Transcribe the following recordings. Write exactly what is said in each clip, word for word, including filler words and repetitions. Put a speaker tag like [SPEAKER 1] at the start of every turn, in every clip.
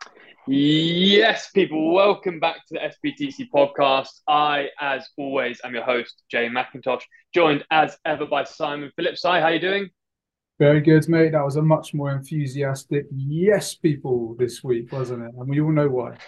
[SPEAKER 1] Yes, people, welcome back to the S B T C podcast. I, as always, am your host, Jay McIntosh, joined as ever by Simon Phillips. Hi, how you doing?
[SPEAKER 2] Very good, mate. That was a much more enthusiastic yes people this week, wasn't it? And we all know why.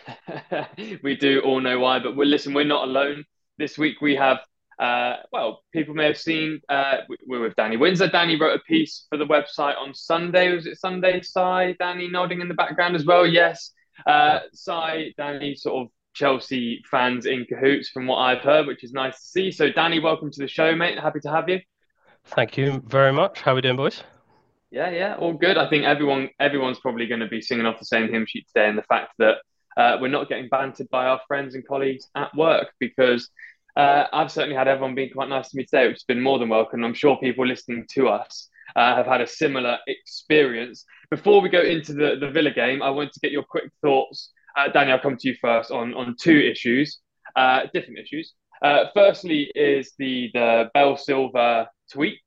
[SPEAKER 1] We do all know why, but we're, listen, we're not alone. This week we have, uh, well, people may have seen, uh, we- we're with Danny Windsor. Danny wrote a piece for the website on Sunday. Was it Sunday, Si? Danny nodding in the background as well. Yes. Uh, Si, Danny, sort of Chelsea fans in cahoots from what I've heard, which is nice to see. So, Danny, welcome to the show, mate. Happy to have you.
[SPEAKER 3] Thank you very much. How are we doing, boys?
[SPEAKER 1] Yeah, yeah, all good. I think everyone everyone's probably going to be singing off the same hymn sheet today, and the fact that uh, we're not getting bantered by our friends and colleagues at work because uh, I've certainly had everyone being quite nice to me today, which has been more than welcome. I'm sure people listening to us uh, have had a similar experience. Before we go into the, the Villa game, I want to get your quick thoughts. Uh, Danny, I'll come to you first on, on two issues, uh, different issues. Uh, firstly, is the the Bell Silver tweet,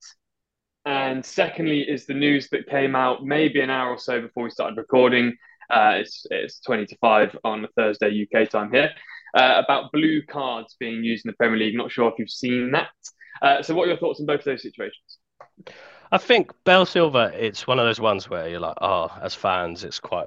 [SPEAKER 1] and secondly, is the news that came out maybe an hour or so before we started recording. Uh, it's, it's twenty to five on a Thursday U K time here, uh, about blue cards being used in the Premier League. Not sure if you've seen that. Uh, so, what are your thoughts on both of those situations?
[SPEAKER 3] I think Bell Silver, it's one of those ones where you're like, oh, as fans, it's quite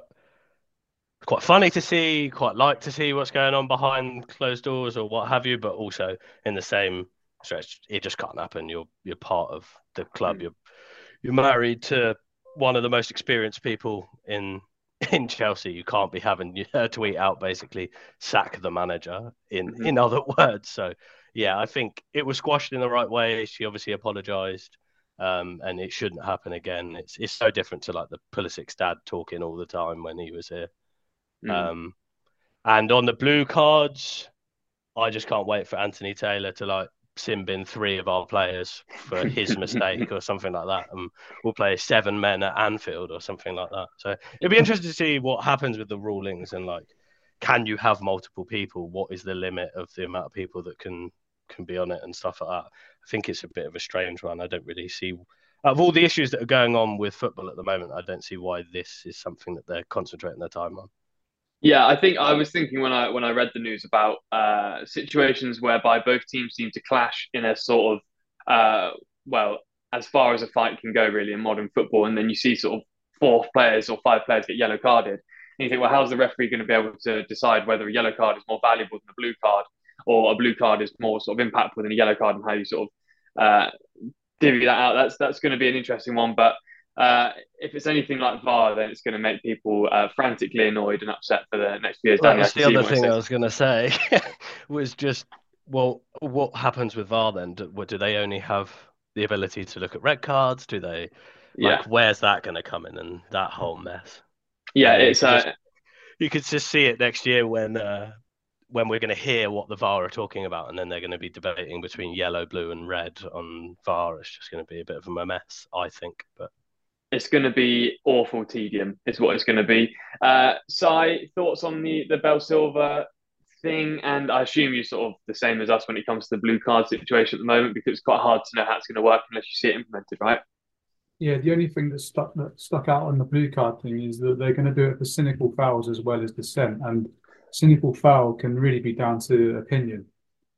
[SPEAKER 3] quite funny to see, quite like to see what's going on behind closed doors or what have you, but also in the same stretch, it just can't happen. You're you're part of the club.
[SPEAKER 1] Mm-hmm.
[SPEAKER 3] You're you're married to one of the most experienced people in in Chelsea. You can't be having her tweet out basically sack the manager in
[SPEAKER 1] Mm-hmm.
[SPEAKER 3] in other words. So yeah, I think it was squashed in the right way. She obviously apologized. Um, and it shouldn't happen again. It's it's so different to like the Pulisic's dad talking all the time when he was here.
[SPEAKER 1] Mm.
[SPEAKER 3] Um, and on the blue cards, I just can't wait for Anthony Taylor to like sim bin three of our players for his mistake or something like that. And we'll play seven men at Anfield or something like that. So it'll be interesting to see what happens with the rulings and like, can you have multiple people? What is the limit of the amount of people that can can be on it and stuff like that? I think it's a bit of a strange one. I don't really see of all the issues that are going on with football at the moment, I don't see why this is something that they're concentrating their time on.
[SPEAKER 1] Yeah, I think I was thinking when I when I read the news about uh, situations whereby both teams seem to clash in a sort of uh, well, as far as a fight can go, really in modern football, and then you see sort of four players or five players get yellow carded, and you think, well, how's the referee going to be able to decide whether a yellow card is more valuable than a blue card, or a blue card is more sort of impactful than a yellow card, and how you sort of uh, divvy that out? That's that's going to be an interesting one, but uh, if it's anything like V A R, then it's going to make people uh, frantically annoyed and upset for the next few years.
[SPEAKER 3] Well,
[SPEAKER 1] Danny, I
[SPEAKER 3] that's
[SPEAKER 1] can
[SPEAKER 3] the
[SPEAKER 1] see you
[SPEAKER 3] other
[SPEAKER 1] want to
[SPEAKER 3] thing
[SPEAKER 1] say
[SPEAKER 3] I was
[SPEAKER 1] something.
[SPEAKER 3] going to say was just, well, what happens with V A R then? Do, what, do they only have the ability to look at red cards? Do they,
[SPEAKER 1] Yeah,
[SPEAKER 3] like, where's that going to come in and that whole mess?
[SPEAKER 1] yeah,
[SPEAKER 3] And then you
[SPEAKER 1] it's
[SPEAKER 3] could just
[SPEAKER 1] uh,
[SPEAKER 3] you could just see it next year when uh, when we're going to hear what the V A R are talking about, and then they're going to be debating between yellow, blue, and red on V A R. It's just going to be a bit of a mess, I think. But
[SPEAKER 1] it's going to be awful tedium, is what it's going to be. Uh, Si, thoughts on the the Bell Silver thing, and I assume you're sort of the same as us when it comes to the blue card situation at the moment because it's quite hard to know how it's going to work unless you see it implemented, right?
[SPEAKER 2] Yeah, the only thing that stuck that stuck out on the blue card thing is that they're going to do it for cynical fouls as well as dissent, and cynical foul can really be down to opinion.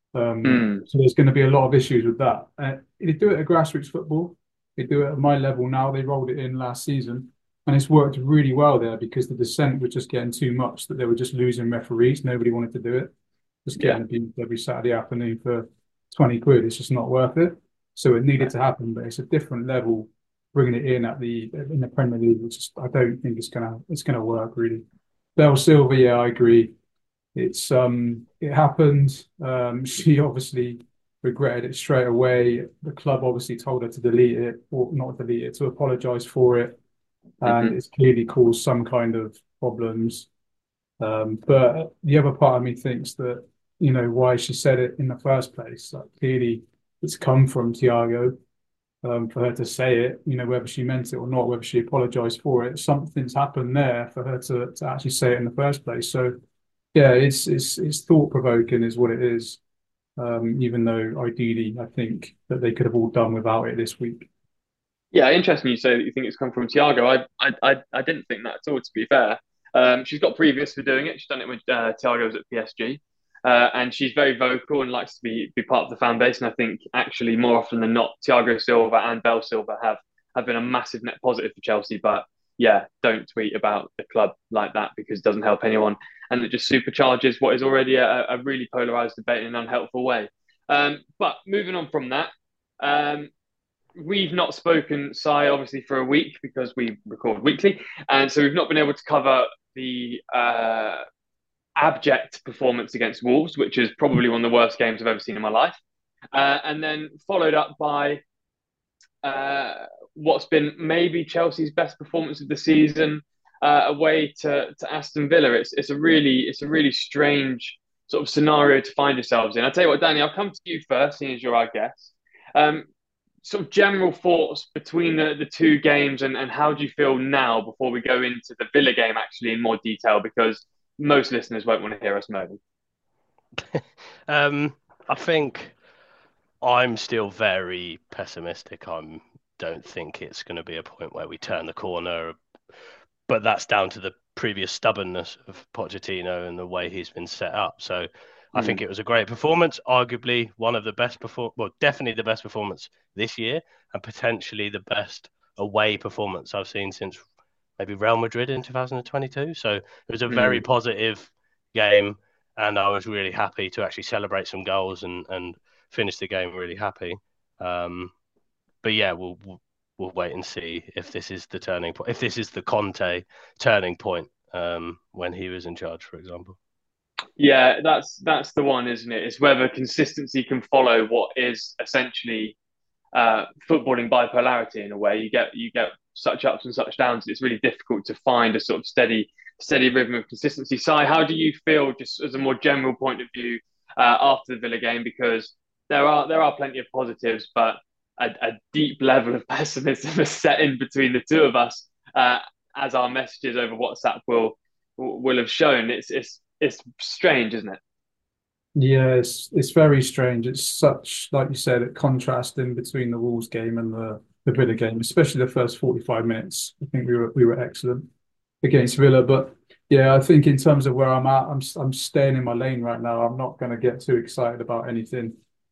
[SPEAKER 2] Um,
[SPEAKER 1] Mm,
[SPEAKER 2] so there's going to be a lot of issues with that. Uh, they do it at grassroots football. They do it at my level now. They rolled it in last season, and it's worked really well there because the dissent was just getting too much that they were just losing referees. Nobody wanted to do it. Just
[SPEAKER 1] yeah.
[SPEAKER 2] getting abused every Saturday afternoon for twenty quid. It's just not worth it. So it needed to happen, but it's a different level bringing it in at the in the Premier League, which is, I don't think it's gonna it's gonna work really. Bell Silver, yeah, I agree. It's um it happened. Um, she obviously regretted it straight away. The club obviously told her to delete it or not delete it, to apologise for it, and
[SPEAKER 1] Mm-hmm.
[SPEAKER 2] it's clearly caused some kind of problems. Um, but the other part of me thinks that, you know, why she said it in the first place. Like clearly it's come from Thiago, um, for her to say it, you know, whether she meant it or not, whether she apologized for it, something's happened there for her to, to actually say it in the first place. So yeah, it's it's it's thought provoking is what it is. Um, even though ideally I think that they could have all done without it this week.
[SPEAKER 1] Yeah, interesting you say that you think it's come from Thiago. I, I, I, I didn't think that at all, to be fair. Um, she's got previous for doing it. She's done it with uh, Thiago's at P S G. Uh, and she's very vocal and likes to be be part of the fan base. And I think actually more often than not, Thiago Silva and Belle Silva have have been a massive net positive for Chelsea. But yeah, don't tweet about the club like that because it doesn't help anyone, and it just supercharges what is already a, a really polarized debate in an unhelpful way. Um, but moving on from that, um, we've not spoken, Si, obviously for a week because we record weekly, and so we've not been able to cover the uh, abject performance against Wolves, which is probably one of the worst games I've ever seen in my life. Uh, and then followed up by uh, what's been maybe Chelsea's best performance of the season uh, away to, to Aston Villa. It's it's a really it's a really strange sort of scenario to find yourselves in. I'll tell you what, Danny, I'll come to you first, seeing as you're our guest. Um, sort of general thoughts between the, the two games and, and how do you feel now before we go into the Villa game actually in more detail, because most listeners won't want to hear us moan.
[SPEAKER 3] um, I think I'm still very pessimistic. I don't think it's going to be a point where we turn the corner, but that's down to the previous stubbornness of Pochettino and the way he's been set up. So mm. I think it was a great performance, arguably one of the best perform, well, definitely the best performance this year, and potentially the best away performance I've seen since maybe Real Madrid in two thousand twenty-two. So it was a very mm. positive game, and I was really happy to actually celebrate some goals and and finish the game really happy. Um, but yeah, we'll, we'll we'll wait and see if this is the turning point, if this is the Conte turning point um, when he was in charge, for example.
[SPEAKER 1] Yeah, that's that's the one, isn't it? It's whether consistency can follow what is essentially uh, footballing bipolarity in a way. You get you get such ups and such downs. It's really difficult to find a sort of steady steady rhythm of consistency. Si, how do you feel, just as a more general point of view, uh, after the Villa game? Because there are there are plenty of positives, but a, a deep level of pessimism has set in between the two of us, uh, as our messages over WhatsApp will will have shown. It's it's it's strange, isn't it?
[SPEAKER 2] Yeah, it's it's very strange. It's such, like you said, a contrast in between the Wolves game and the the Villa game, especially the first forty-five minutes. I think we were we were excellent against Villa, but yeah, I think in terms of where I'm at, I'm I'm staying in my lane right now. I'm not going to get too excited about anything.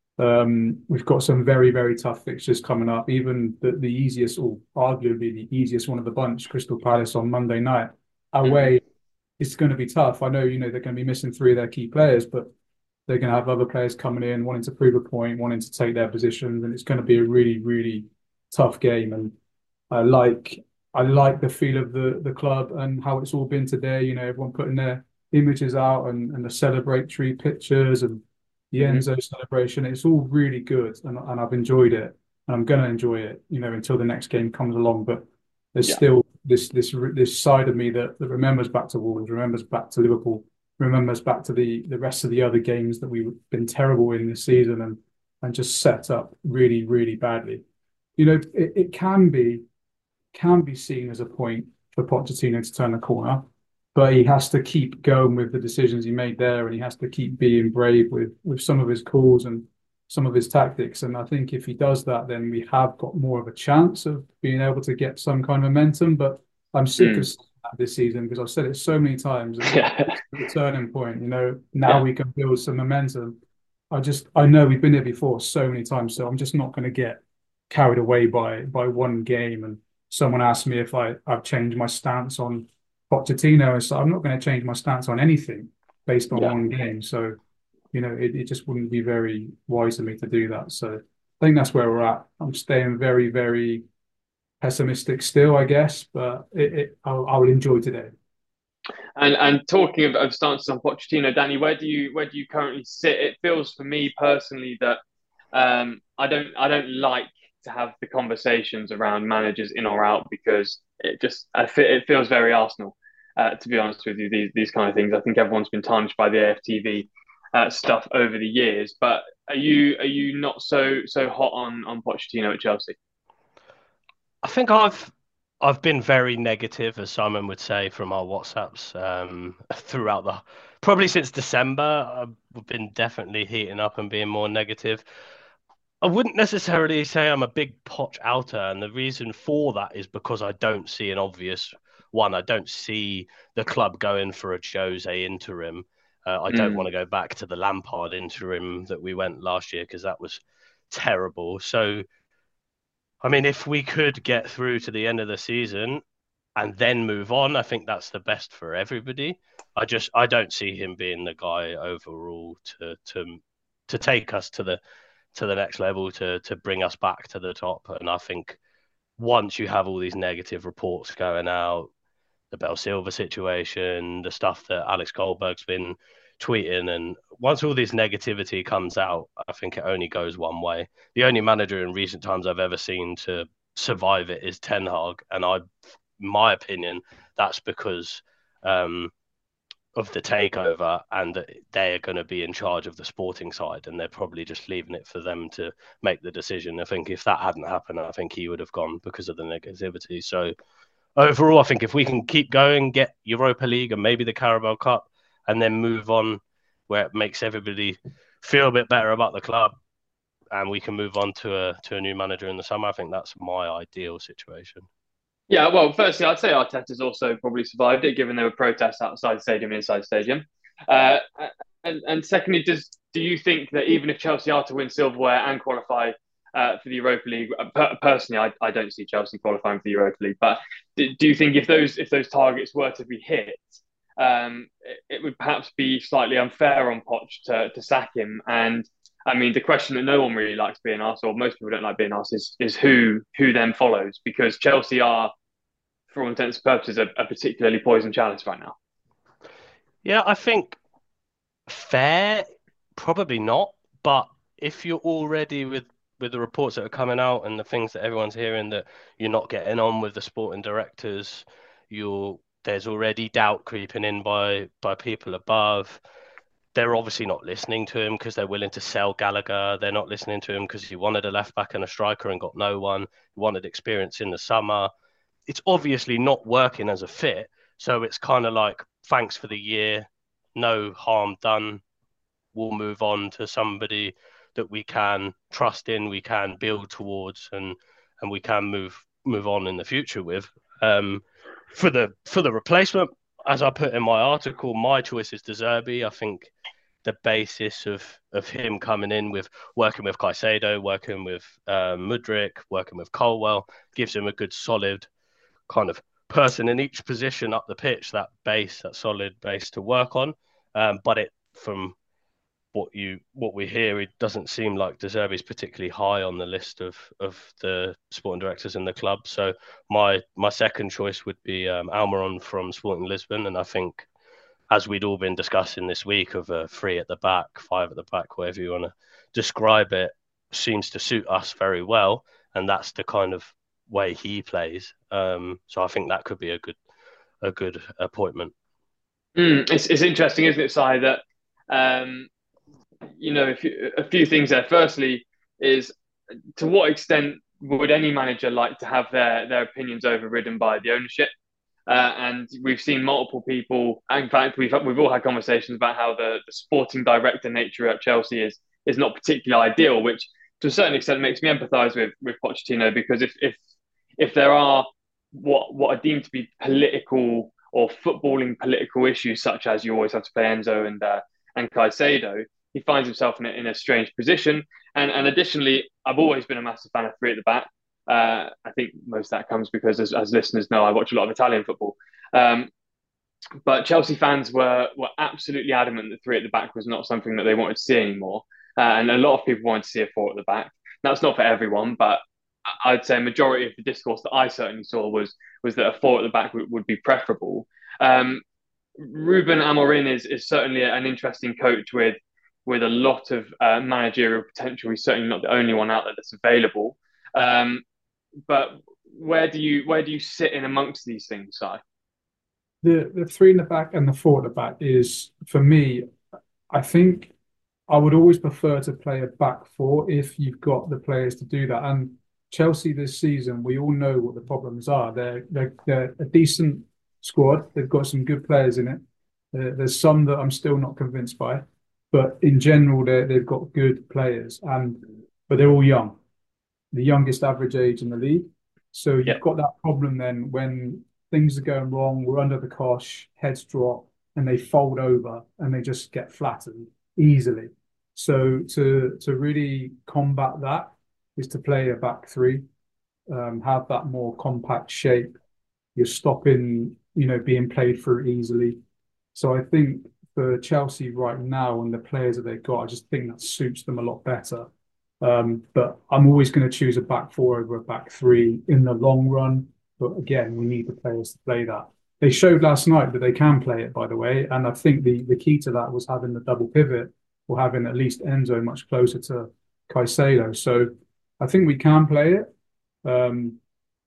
[SPEAKER 2] Um, we've got some very very tough fixtures coming up. Even the the easiest, or arguably the easiest one of the bunch, Crystal Palace on Monday night away. Mm-hmm. It's going to be tough. I know, you know, they're going to be missing three of their key players, but they're going to have other players coming in, wanting to prove a point, wanting to take their positions, and it's going to be a really, really tough game. And I like, I like the feel of the the club and how it's all been today. You know, everyone putting their images out and, and the celebratory pictures and the mm-hmm. Enzo celebration. It's all really good, and and I've enjoyed it, and I'm going to enjoy it. You know, until the next game comes along, but there's yeah. still this this this side of me that, that remembers back to Wolves, remembers back to Liverpool, remembers back to the the rest of the other games that we've been terrible in this season and and just set up really really badly. You know, it, it can be can be seen as a point for Pochettino to turn the corner, but he has to keep going with the decisions he made there, and he has to keep being brave with with some of his calls and some of his tactics. And I think if he does that, then we have got more of a chance of being able to get some kind of momentum. But I'm sick mm. of that this season, because I've said it so many times. Yeah. The turning point, you know, now yeah. we can build some momentum. I just, I know we've been there before so many times, so I'm just not going to get carried away by by one game. And someone asked me if I, I've changed my stance on Pochettino, so I'm not going to change my stance on anything based on yeah. one game. So, you know, it, it just wouldn't be very wise of me to do that. So I think that's where we're at. I'm staying very, very pessimistic still, I guess, but it, it I'll, I'll enjoy today.
[SPEAKER 1] And and talking of, of stances on Pochettino, Danny, where do you where do you currently sit? It feels for me personally that um, I don't I don't like to have the conversations around managers in or out, because it just I feel, it feels very Arsenal. Uh, to be honest with you, these these kind of things. I think everyone's been tarnished by the A F T V uh, stuff over the years. But are you are you not so so hot on on Pochettino at Chelsea?
[SPEAKER 3] I think I've I've been very negative, as Simon would say, from our WhatsApps um, throughout the probably since December. I've been definitely heating up and being more negative. I wouldn't necessarily say I'm a big Poch outer, and the reason for that is because I don't see an obvious one, I don't see the club going for a Jose interim. Uh, I don't
[SPEAKER 1] Mm.
[SPEAKER 3] want to go back to the Lampard interim that we went last year because that was terrible. So, I mean, if we could get through to the end of the season and then move on, I think that's the best for everybody. I just I don't see him being the guy overall to to to take us to the to the next level, to to bring us back to the top. And I think once you have all these negative reports going out, the Bell Silva situation, the stuff that Alex Goldberg's been tweeting, and once all this negativity comes out, I think it only goes one way. The only manager in recent times I've ever seen to survive it is Ten Hag, and I, my opinion, that's because um, of the takeover, and they're going to be in charge of the sporting side, and they're probably just leaving it for them to make the decision. I think if that hadn't happened, I think he would have gone because of the negativity. So overall, I think if we can keep going, get Europa League and maybe the Carabao Cup, and then move on where it makes everybody feel a bit better about the club, and we can move on to a to a new manager in the summer, I think that's my ideal situation.
[SPEAKER 1] Yeah, well, firstly, I'd say Arteta's also probably survived it, given there were protests outside the stadium and inside the stadium. Uh, and, and secondly, does do you think that even if Chelsea are to win silverware and qualify uh, for the Europa League, per- personally, I, I don't see Chelsea qualifying for the Europa League. But do, do you think if those if those targets were to be hit, um, it, it would perhaps be slightly unfair on Poch to to sack him? And I mean, the question that no one really likes being asked, or most people don't like being asked, is is who who then follows? Because Chelsea are, for all intents and purposes, a, a particularly poisoned chalice right now.
[SPEAKER 3] Yeah, I think fair, probably not. But if you're already with with the reports that are coming out and the things that everyone's hearing, that you're not getting on with the sporting directors, you're there's already doubt creeping in by by people above. They're obviously not listening to him because they're willing to sell Gallagher. They're not listening to him because he wanted a left back and a striker and got no one. He wanted experience in the summer. It's obviously not working as a fit. So it's kind of like, thanks for the year. No harm done. We'll move on to somebody that we can trust in, we can build towards, and and we can move move on in the future with. Um, for the for the replacement, as I put in my article, my choice is De Zerbi. I think the basis of of him coming in with working with Caicedo, working with uh, Mudryk, working with Colwell, gives him a good solid kind of person in each position up the pitch, that base, that solid base to work on. Um, but it from what you what we hear, it doesn't seem like De Zerbi is particularly high on the list of of the sporting directors in the club. So my my second choice would be um, Almiron from Sporting Lisbon, and I think, as we'd all been discussing this week, of a three at the back, five at the back, whatever you want to describe it, seems to suit us very well, and that's the kind of way he plays. Um, so I think that could be a good a good appointment.
[SPEAKER 1] Mm, it's it's interesting, isn't it, Si, that um, you know, if you, a few things there. Firstly, is to what extent would any manager like to have their their opinions overridden by the ownership? Uh, and we've seen multiple people. In fact, we've we've all had conversations about how the, the sporting director nature at Chelsea is is not particularly ideal, which to a certain extent makes me empathise with with Pochettino, because if if if there are what what are deemed to be political or footballing political issues, such as you always have to play Enzo and uh, and Caicedo, he finds himself in a, in a strange position. And and additionally, I've always been a massive fan of three at the back. Uh, I think most of that comes because, as, as listeners know, I watch a lot of Italian football. Um, but Chelsea fans were were absolutely adamant that three at the back was not something that they wanted to see anymore. Uh, and a lot of people wanted to see a four at the back. That's not for everyone, but I'd say a majority of the discourse that I certainly saw was was that a four at the back would, would be preferable. Um, Ruben Amorim is is certainly an interesting coach with with a lot of uh, managerial potential. He's certainly not the only one out there that's available. Um, but where do you where do you sit in amongst these things, Si?
[SPEAKER 2] The the three in the back and the four at the back is, for me, I think I would always prefer to play a back four if you've got the players to do that. And Chelsea this season, we all know what the problems are. They're they're, they're a decent squad. They've got some good players in it. Uh, there's some that I'm still not convinced by, but in general, they they've got good players, and but they're all young, the youngest average age in the league. So you've
[SPEAKER 1] Yeah.
[SPEAKER 2] got that problem then when things are going wrong, we're under the cosh, heads drop, and they fold over and they just get flattened easily. So to to really combat that is to play a back three, um, have that more compact shape. You're stopping, you know, being played through easily. So I think for Chelsea right now and the players that they've got, I just think that suits them a lot better. Um, but I'm always going to choose a back four over a back three in the long run. But again, we need the players to play that. They showed last night that they can play it, by the way. And I think the, the key to that was having the double pivot or having at least Enzo much closer to Caicedo. So I think we can play it. Um,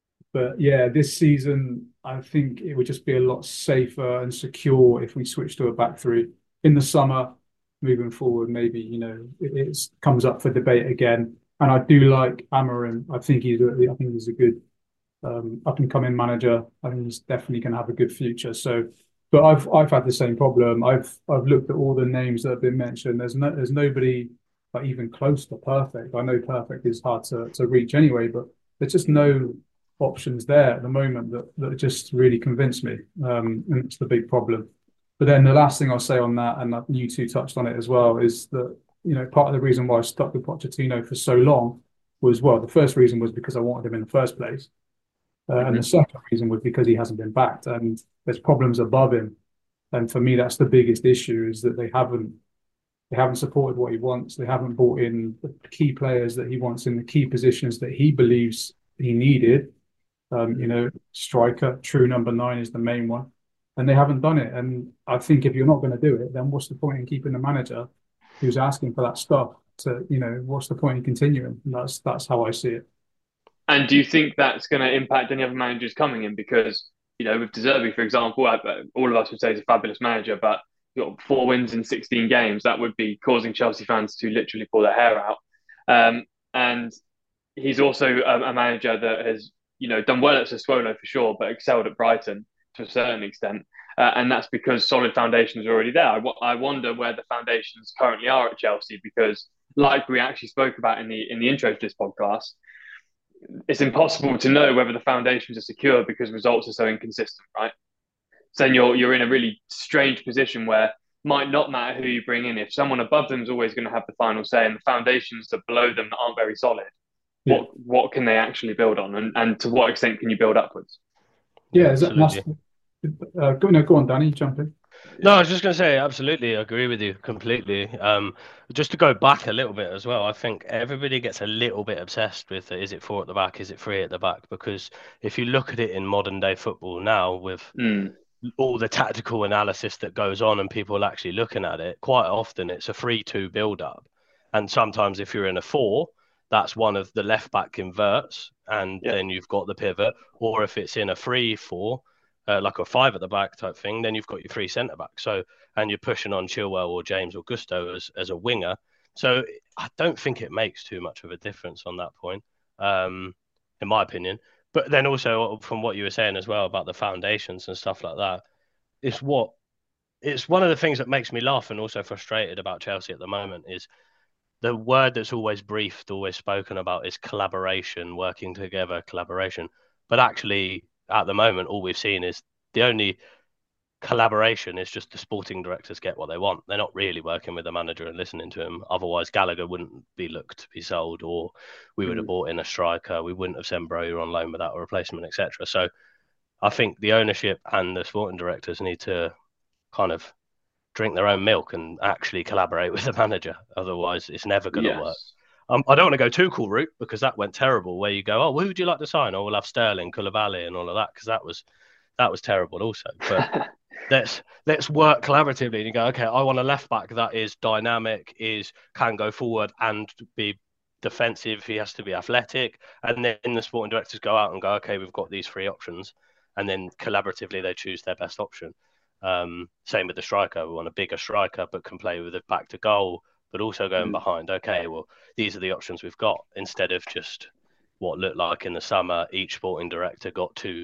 [SPEAKER 2] but yeah, this season, I think it would just be a lot safer and secure if we switch to a back three. In the summer, moving forward, maybe, you know, it it's, comes up for debate again. And I do like Amorim. I think he's a, I think he's a good um, up and coming manager. I think he's definitely going to have a good future. So, but I've I've had the same problem. I've I've looked at all the names that have been mentioned. There's no there's nobody like even close to perfect. I know perfect is hard to to reach anyway, but there's just no options there at the moment that that just really convince me. Um, and it's the big problem. But then the last thing I'll say on that, and you two touched on it as well, is that, you know, part of the reason why I stuck with Pochettino for so long was, well, the first reason was because I wanted him in the first place. Uh, mm-hmm. And the second reason was because he hasn't been backed and there's problems above him. And for me, that's the biggest issue, is that they haven't they haven't supported what he wants. They haven't brought in the key players that he wants in the key positions that he believes he needed. Um, you know, striker, true number nine is the main one. And they haven't done it. And I think if you're not going to do it, then what's the point in keeping the manager who's asking for that stuff? To, you know, what's the point in continuing? And that's that's how I see it.
[SPEAKER 1] And do you think that's going to impact any other managers coming in? Because, you know, with De Zerbi, for example, all of us would say he's a fabulous manager, but you've got four wins in sixteen games. That would be causing Chelsea fans to literally pull their hair out. Um, and he's also a, a manager that has, you know, done well at Sassuolo for sure, but excelled at Brighton to a certain extent. Uh, and that's because solid foundations are already there. I, w- I wonder where the foundations currently are at Chelsea, because like we actually spoke about in the in the intro to this podcast, it's impossible to know whether the foundations are secure because results are so inconsistent, right? So then you're, you're in a really strange position where might not matter who you bring in. If someone above them is always going to have the final say and the foundations that below them aren't very solid, yeah. what what can they actually build on? And, and to what extent can you build upwards?
[SPEAKER 2] Yeah, is that must, uh, go, no, go on, Danny, jump in.
[SPEAKER 3] No, I was just going to say, absolutely, I agree with you completely. Um, just to go back a little bit as well, I think everybody gets a little bit obsessed with, is it four at the back, is it three at the back? Because if you look at it in modern day football now, with mm. all the tactical analysis that goes on and people actually looking at it, quite often it's a three two build-up. And sometimes if you're in a four, that's one of the left back inverts, and yeah. then you've got the pivot. Or if it's in a three four, Uh, like a five at the back type thing, then you've got your three centre backs. So, and you're pushing on Chilwell or James or Gusto as, as a winger. So I don't think it makes too much of a difference on that point, um, in my opinion. But then also from what you were saying as well about the foundations and stuff like that, it's what it's one of the things that makes me laugh and also frustrated about Chelsea at the moment is the word that's always briefed, always spoken about is collaboration, working together, collaboration. But actually, at the moment, all we've seen is the only collaboration is just the sporting directors get what they want. They're not really working with the manager and listening to him. Otherwise, Gallagher wouldn't be looked to be sold, or we would have mm. bought in a striker. We wouldn't have sent Broja on loan without a replacement, et cetera. So I think the ownership and the sporting directors need to kind of drink their own milk and actually collaborate with the manager. Otherwise, it's never going to yes. work. Um, I don't want to go too cool route because that went terrible. Where you go, oh, who would you like to sign? Oh, we'll have Sterling, Koulibaly, and all of that, because that was that was terrible also. But let's let's work collaboratively. And you go, okay, I want a left back that is dynamic, is can go forward and be defensive. He has to be athletic. And then the sporting directors go out and go, okay, we've got these three options, and then collaboratively they choose their best option. Um, same with the striker. We want a bigger striker, but can play with it back to goal, but also going mm. behind. Okay, well, these are the options we've got, instead of just what looked like in the summer, each sporting director got two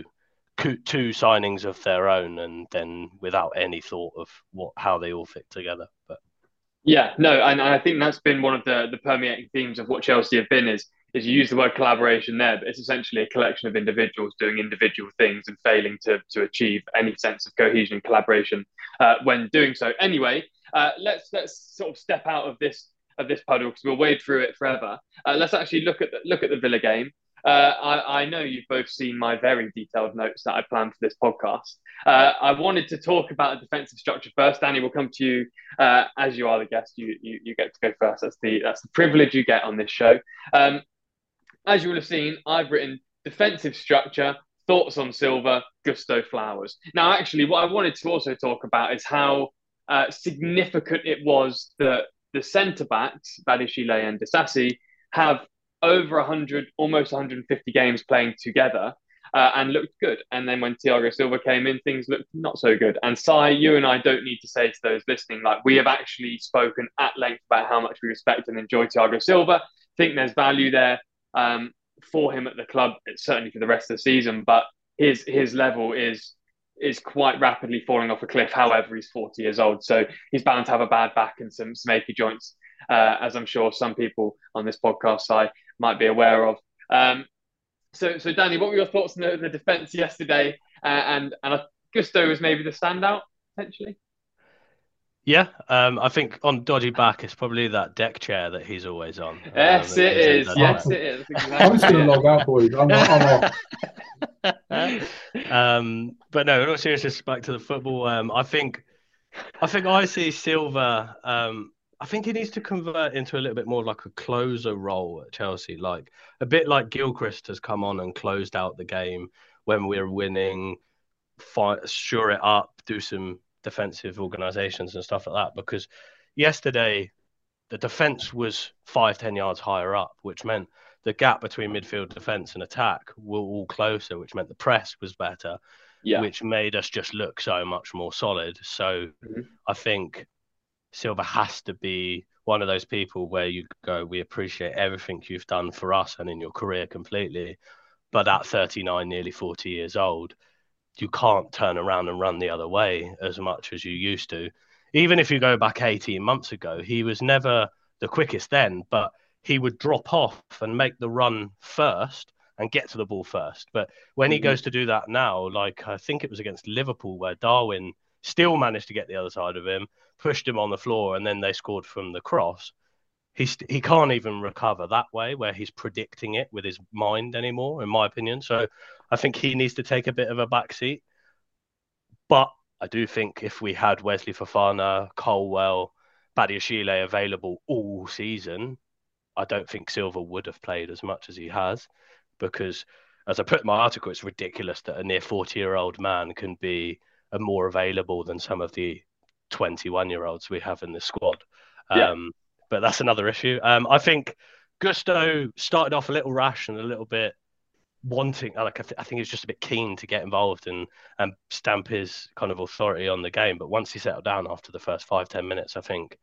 [SPEAKER 3] two signings of their own, and then without any thought of what how they all fit together. But
[SPEAKER 1] yeah, no, and I think that's been one of the the permeating themes of what Chelsea have been is is you use the word collaboration there, but it's essentially a collection of individuals doing individual things and failing to to achieve any sense of cohesion and collaboration uh, when doing so. Anyway, uh, let's let's sort of step out of this of this puddle because we'll wade through it forever. Uh, let's actually look at the, look at the Villa game. Uh, I, I know you've both seen my very detailed notes that I planned for this podcast. Uh, I wanted to talk about a defensive structure first. Danny, we'll come to you uh, as you are the guest. You, you you get to go first. That's the that's the privilege you get on this show. Um, as you will have seen, I've written defensive structure, thoughts on Silva, Gusto Flowers. Now, actually, what I wanted to also talk about is how uh, significant it was that the centre backs, Badiashile and Disasi, have over one hundred, almost one hundred fifty games playing together uh, and looked good. And then when Thiago Silva came in, things looked not so good. And Sai, you and I don't need to say to those listening, like we have actually spoken at length about how much we respect and enjoy Thiago Silva. Think there's value there um, for him at the club, certainly for the rest of the season. But his his level is is quite rapidly falling off a cliff. However, he's forty years old, so he's bound to have a bad back and some, some achy joints, uh, as I'm sure some people on this podcast side might be aware of. Um, so, so Danny, what were your thoughts on the, the defence yesterday? Uh, and and Gusto was maybe the standout potentially.
[SPEAKER 3] Yeah, um, I think on dodgy back, it's probably that deck chair that he's always on.
[SPEAKER 1] Yes,
[SPEAKER 3] um,
[SPEAKER 1] it is. Yes,
[SPEAKER 2] it
[SPEAKER 1] is. Exactly
[SPEAKER 2] I'm just going to log out, boys. I'm, I'm off.
[SPEAKER 3] um, but no, in all seriousness, back to the football. Um, I think, I think I see Silva. Um, I think he needs to convert into a little bit more like a closer role at Chelsea, like a bit like Gilchrist has come on and closed out the game when we're winning, fight, shore it up, do some defensive organisations and stuff like that. Because yesterday, the defence was five, ten yards higher up, which meant the gap between midfield defence and attack were all closer, which meant the press was better, yeah. which made us just look so much more solid. So mm-hmm. I think Silva has to be one of those people where you go, we appreciate everything you've done for us and in your career completely. But at thirty-nine, nearly forty years old, you can't turn around and run the other way as much as you used to. Even if you go back eighteen months ago, he was never the quickest then, but he would drop off and make the run first and get to the ball first. But when mm-hmm. he goes to do that now, like I think it was against Liverpool where Darwin still managed to get the other side of him, pushed him on the floor, and then they scored from the cross. He st- he can't even recover that way where he's predicting it with his mind anymore, in my opinion. So I think he needs to take a bit of a backseat. But I do think if we had Wesley Fofana, Colwell, Badiashile available all season, I don't think Silva would have played as much as he has. Because as I put in my article, it's ridiculous that a near forty-year-old man can be a more available than some of the twenty-one-year-olds we have in the squad. Yeah. Um, but that's another issue. Um, I think Gusto started off a little rash and a little bit wanting, like I, th- I think he's just a bit keen to get involved and, and stamp his kind of authority on the game. But once he settled down after the first five, ten minutes, I think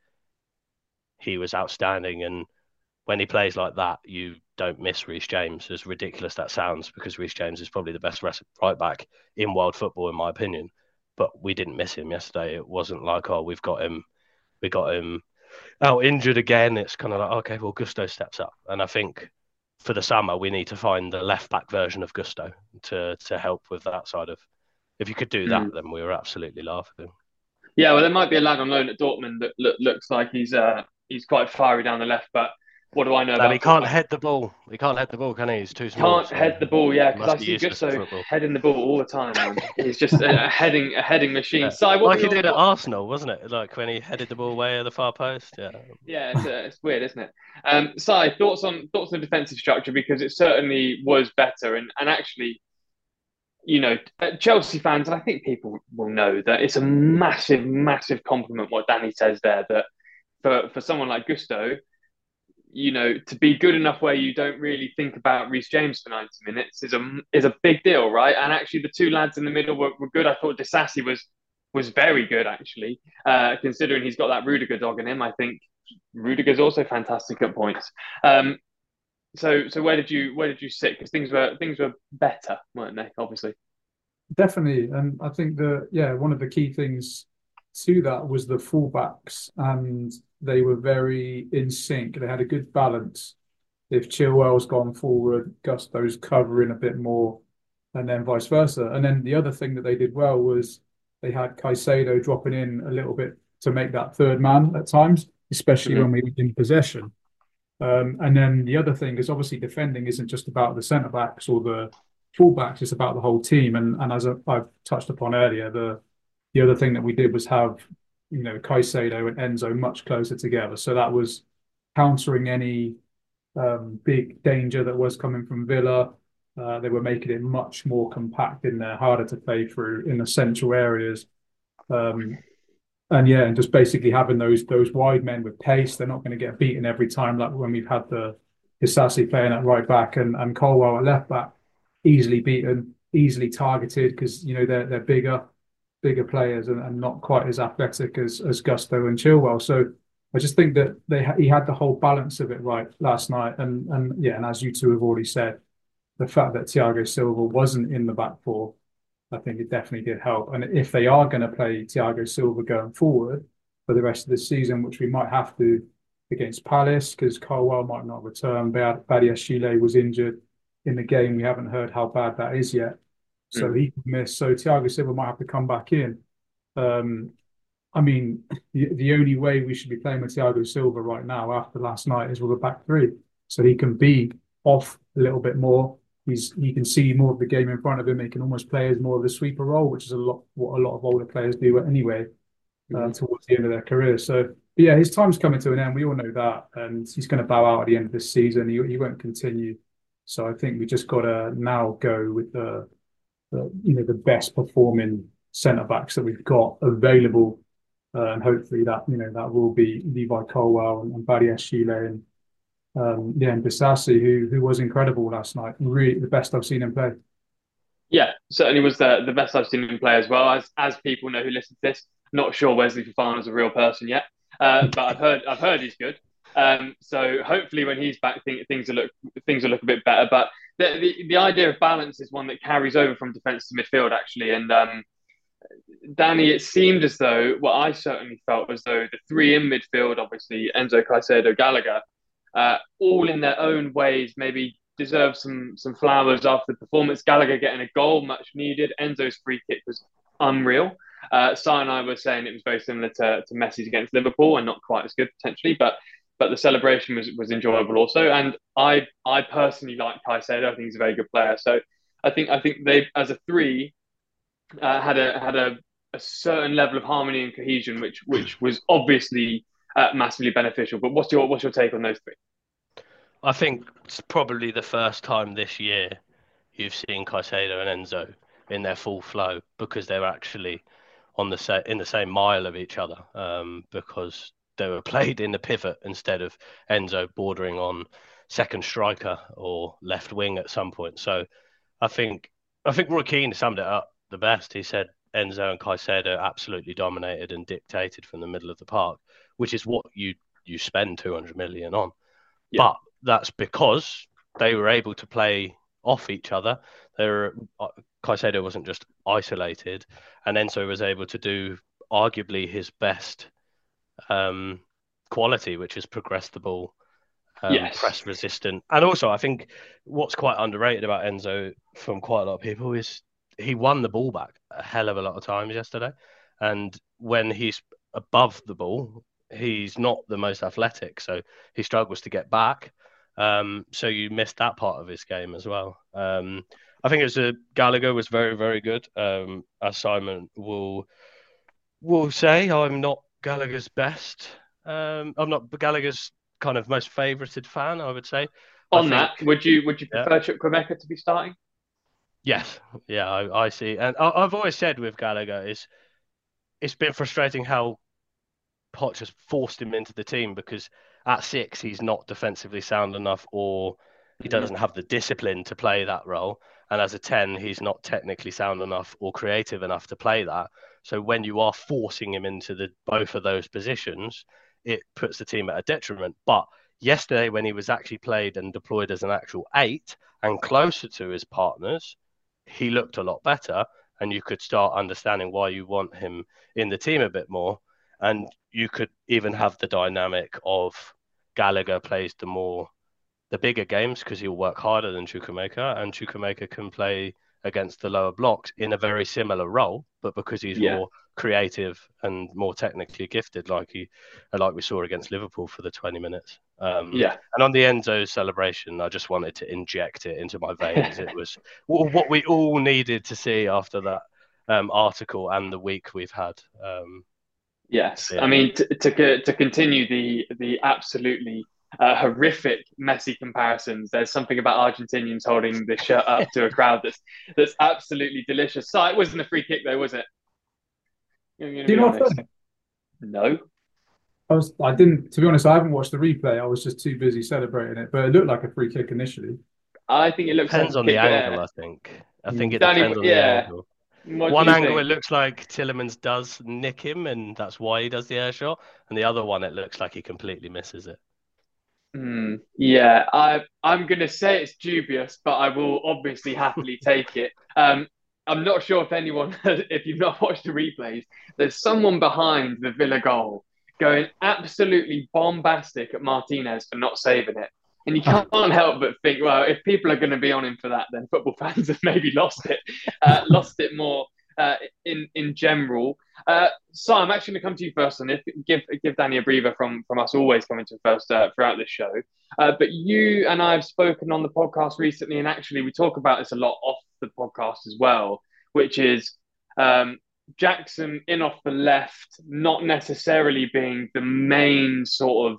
[SPEAKER 3] he was outstanding. And when he plays like that, you don't miss Reece James, as ridiculous that sounds, because Reece James is probably the best right back in world football, in my opinion. But we didn't miss him yesterday. It wasn't like, oh, we've got him, we got him out injured again. It's kind of like, okay, well, Gusto steps up. And I think for the summer, we need to find the left back version of Gusto to to help with that side of. If you could do that, mm. then we were absolutely laughing.
[SPEAKER 1] Yeah, well, there might be a lad on loan at Dortmund that look, looks like he's uh he's quite fiery down the left, but what do I know?
[SPEAKER 3] And
[SPEAKER 1] about
[SPEAKER 3] he can't head the ball. He can't head the ball, can he? He's too small.
[SPEAKER 1] Can't so head the ball, yeah. Because I see Gusto heading the ball all the time. Man. He's just a, a heading a heading machine.
[SPEAKER 3] Yeah.
[SPEAKER 1] So,
[SPEAKER 3] like he did at Arsenal, wasn't it? Like when he headed the ball way at the far post. Yeah.
[SPEAKER 1] Yeah, it's, uh, it's weird, isn't it? Um, Sai, thoughts on thoughts on the defensive structure, because it certainly was better, and and actually, you know, Chelsea fans, and I think people will know that it's a massive, massive compliment what Danny says there. That for for someone like Gusto, you know, to be good enough where you don't really think about Reece James for ninety minutes is a is a big deal, right? And actually, the two lads in the middle were, were good. I thought Disasi was was very good, actually, uh, considering he's got that Rudiger dog in him. I think Rudiger's also fantastic at points. Um, so so where did you where did you sit? Because things were things were better, weren't they? Obviously,
[SPEAKER 2] definitely, and I think that yeah, one of the key things to that was the fullbacks, and they were very in sync. They had a good balance if Chilwell's gone forward, Gusto's covering a bit more, and then vice versa. And then the other thing that they did well was they had Caicedo dropping in a little bit to make that third man at times, especially
[SPEAKER 1] Mhm.
[SPEAKER 2] when we were in possession. Um, and then the other thing is obviously defending isn't just about the centre backs or the full backs; it's about the whole team. And and as I, I've touched upon earlier, the the other thing that we did was have, you know, Caicedo and Enzo much closer together. So that was countering any um, big danger that was coming from Villa. Uh, they were making it much more compact in there, harder to play through in the central areas. Um, and yeah, and just basically having those those wide men with pace, they're not going to get beaten every time like when we've had the Hisasi playing at right back and, and Colwell at left back, easily beaten, easily targeted because you know they're they're bigger, bigger players and, and not quite as athletic as as Gusto and Chilwell. So I just think that they he had the whole balance of it right last night, and and yeah, and as you two have already said, the fact that Thiago Silva wasn't in the back four, I think it definitely did help. And if they are going to play Thiago Silva going forward for the rest of the season, which we might have to against Palace because Colwell might not return, Badiashile was injured in the game. We haven't heard how bad that is yet, so
[SPEAKER 1] Mm.
[SPEAKER 2] he could miss. So Thiago Silva might have to come back in. Um, I mean, the, the only way we should be playing with Thiago Silva right now after last night is with a back three, so he can be off a little bit more. He's he can see more of the game in front of him. He can almost play as more of the sweeper role, which is a lot what a lot of older players do anyway uh,
[SPEAKER 1] Mhm.
[SPEAKER 2] towards the end of their career. So but yeah, his time's coming to an end. We all know that, and he's going to bow out at the end of this season. He he won't continue. So I think we just got to now go with the, the you know the best performing centre backs that we've got available, uh, and hopefully that you know that will be Levi Colwell and, and Badiashile and um, yeah, and Bisasi, who who was incredible last night. Really, the best I've seen him play.
[SPEAKER 1] Yeah, certainly was the the best I've seen him play as well. As as people know who listen to this, not sure Wesley Fofana is a real person yet, uh, but I've heard I've heard he's good. Um, so hopefully when he's back, think, things will look things will look a bit better. But the, the the idea of balance is one that carries over from defence to midfield actually. And um, Danny, it seemed as though what I certainly felt was though the three in midfield, obviously Enzo, Caicedo, Gallagher, uh, all in their own ways, maybe deserve some some flowers after the performance. Gallagher getting a goal, much needed. Enzo's free kick was unreal. Uh, Si and I were saying it was very similar to, to Messi's against Liverpool and not quite as good potentially, but but the celebration was was enjoyable also. And I I personally like Caicedo. I think he's a very good player. So I think I think they as a three uh, had a had a, a certain level of harmony and cohesion, which which was obviously uh, massively beneficial. But what's your what's your take on those three?
[SPEAKER 3] I think it's probably the first time this year you've seen Caicedo and Enzo in their full flow because they're actually on the sa- in the same mile of each other, um, because they were played in the pivot instead of Enzo bordering on second striker or left wing at some point. So I think I think Roy Keane summed it up the best. He said Enzo and Caicedo absolutely dominated and dictated from the middle of the park, which is what you you spend two hundred million on.
[SPEAKER 1] Yeah,
[SPEAKER 3] But that's because they were able to play off each other. They were uh, Caicedo wasn't just isolated, and Enzo was able to do arguably his best um, quality, which is progress the ball, um,
[SPEAKER 1] yes,
[SPEAKER 3] press resistant, and also I think what's quite underrated about Enzo from quite a lot of people is he won the ball back a hell of a lot of times yesterday, and when he's above the ball, he's not the most athletic, so he struggles to get back. Um, so you missed that part of his game as well. Um, I think it was a Gallagher was very very good. Um, as Simon will will say, I'm not Gallagher's best. Um, I'm not Gallagher's kind of most favoured fan, I would say. I
[SPEAKER 1] on that,
[SPEAKER 3] think,
[SPEAKER 1] would you would you
[SPEAKER 3] yeah,
[SPEAKER 1] prefer Chukwuemeka to be starting?
[SPEAKER 3] yes, yeah, I, I see. And I, I've always said with Gallagher is it's been frustrating how Poch has forced him into the team because at six he's not defensively sound enough or he
[SPEAKER 1] Mm-hmm.
[SPEAKER 3] doesn't have the discipline to play that role. And as a ten, he's not technically sound enough or creative enough to play that. So when you are forcing him into the both of those positions, it puts the team at a detriment. But yesterday, when he was actually played and deployed as an actual eight and closer to his partners, he looked a lot better. And you could start understanding why you want him in the team a bit more. And you could even have the dynamic of Gallagher plays the more the bigger games because he'll work harder than Chukwuemeka, and Chukwuemeka can play against the lower blocks in a very similar role, but because he's
[SPEAKER 1] Yeah.
[SPEAKER 3] more creative and more technically gifted, like he, like we saw against Liverpool for the twenty minutes. Um,
[SPEAKER 1] Yeah.
[SPEAKER 3] And on the Enzo celebration, I just wanted to inject it into my veins. It was what we all needed to see after that um, article and the week we've had. Um,
[SPEAKER 1] Yes,
[SPEAKER 3] yeah.
[SPEAKER 1] I mean to to, to continue the the absolutely uh, horrific Messi comparisons. There's something about Argentinians holding the shirt up to a crowd that's that's absolutely delicious. So it wasn't a free kick, though, was it? I'm going to
[SPEAKER 2] Do you
[SPEAKER 1] be
[SPEAKER 2] know what?
[SPEAKER 1] honest. No.
[SPEAKER 2] I was, I didn't, to be honest, I haven't watched the replay. I was just too busy celebrating it, but it looked like a free kick initially.
[SPEAKER 1] I think it looks
[SPEAKER 3] depends
[SPEAKER 1] like
[SPEAKER 3] on the
[SPEAKER 1] kick,
[SPEAKER 3] angle.
[SPEAKER 1] uh,
[SPEAKER 3] I think. I think
[SPEAKER 2] Mm.
[SPEAKER 3] it
[SPEAKER 1] Danny,
[SPEAKER 3] depends on the
[SPEAKER 1] yeah.
[SPEAKER 3] angle.
[SPEAKER 1] What
[SPEAKER 3] One
[SPEAKER 1] do you
[SPEAKER 3] angle,
[SPEAKER 1] think?
[SPEAKER 3] it looks like Tillemans does nick him, and that's why he does the air shot. And the other one, it looks like he completely misses it.
[SPEAKER 1] Mm, yeah, I I'm gonna say it's dubious, but I will obviously happily take it. Um, I'm not sure if anyone, if you've not watched the replays, there's someone behind the Villa goal going absolutely bombastic at Martinez for not saving it, and you can't help but think, well, if people are going to be on him for that, then football fans have maybe lost it, uh, lost it more uh, in in general. Uh, so I'm actually going to come to you first, and if give give Danny a breather from from us always coming to first uh, throughout this show. Uh, but you and I have spoken on the podcast recently, and actually we talk about this a lot off the podcast as well, which is um, Jackson in off the left, not necessarily being the main sort of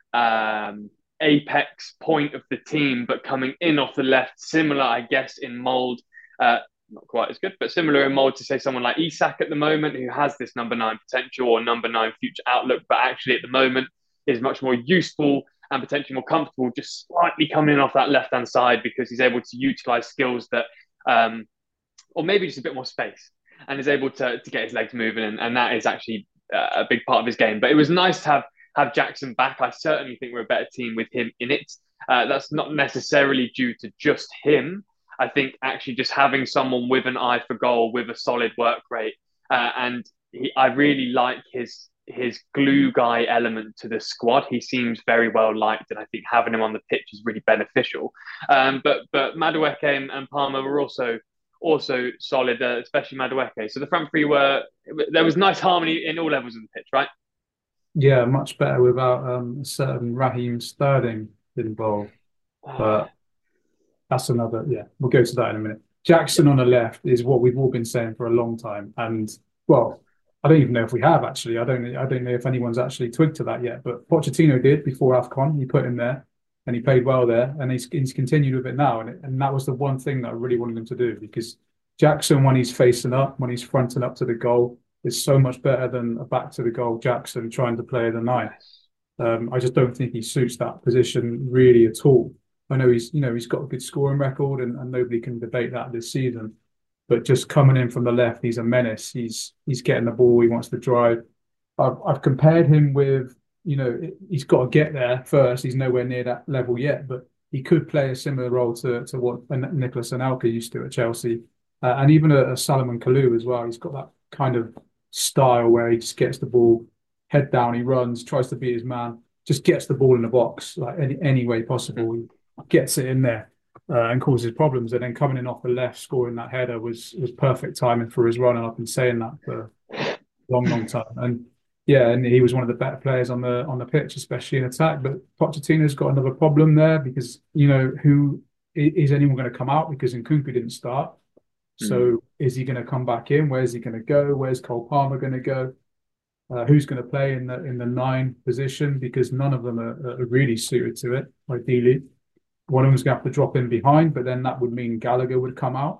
[SPEAKER 1] um, apex point of the team, but coming in off the left, similar, I guess, in mold. Uh, not quite as good, but similar in mold to say someone like Isak at the moment, who has this number nine potential or number nine future outlook, but actually at the moment is much more useful and potentially more comfortable, just slightly coming in off that left hand side because he's able to utilize skills that, um, or maybe just a bit more space, and is able to to get his legs moving, and, and that is actually uh, a big part of his game. But it was nice to have have Jackson back. I certainly think we're a better team with him in it. Uh, that's not necessarily due to just him. I think actually just having someone with an eye for goal, with a solid work rate, uh, and he, I really like his his glue guy element to the squad. He seems very well liked, and I think having him on the pitch is really beneficial. Um, but but Madueke and, and Palmer were also also solid, uh, especially Madueke. So the front three were there was nice harmony in all levels of the pitch, right?
[SPEAKER 2] Yeah, much better without um, a certain Raheem Sterling involved. But that's another, yeah, we'll go to that in a minute. Jackson on the left is what we've all been saying for a long time. And, well, I don't even know if we have actually. I don't I don't know if anyone's actually twigged to that yet. But Pochettino did before AFCON. He put him there and he played well there. And he's, he's continued with it now. And, it, and that was the one thing that I really wanted him to do, because Jackson, when he's facing up, when he's fronting up to the goal, is so much better than a back to the goal Jackson trying to play the nine. Um, I just don't think he suits that position really at all. I know he's, you know, he's got a good scoring record, and, and nobody can debate that this season. But just coming in from the left, he's a menace. He's he's getting the ball. He wants to drive. I've I've compared him with, you know, he's got to get there first. He's nowhere near that level yet, but he could play a similar role to to what Nicolas Anelka used to at Chelsea, uh, and even a, a Salomon Kalou as well. He's got that kind of style where he just gets the ball, head down, he runs, tries to beat his man, just gets the ball in the box like any any way possible. He gets it in there uh, and causes problems. And then coming in off the left, scoring that header was was perfect timing for his run. And I've been saying that for a long, long time. And yeah, and he was one of the better players on the on the pitch, especially in attack. But Pochettino's got another problem there because, you know, who is anyone going to come out, because Nkunku didn't start. So mm. is he going to come back in? Where's he going to go? Where's Cole Palmer going to go? Uh, who's going to play in the in the nine position? Because none of them are, are really suited to it, ideally. One of them's going to have to drop in behind, but then that would mean Gallagher would come out.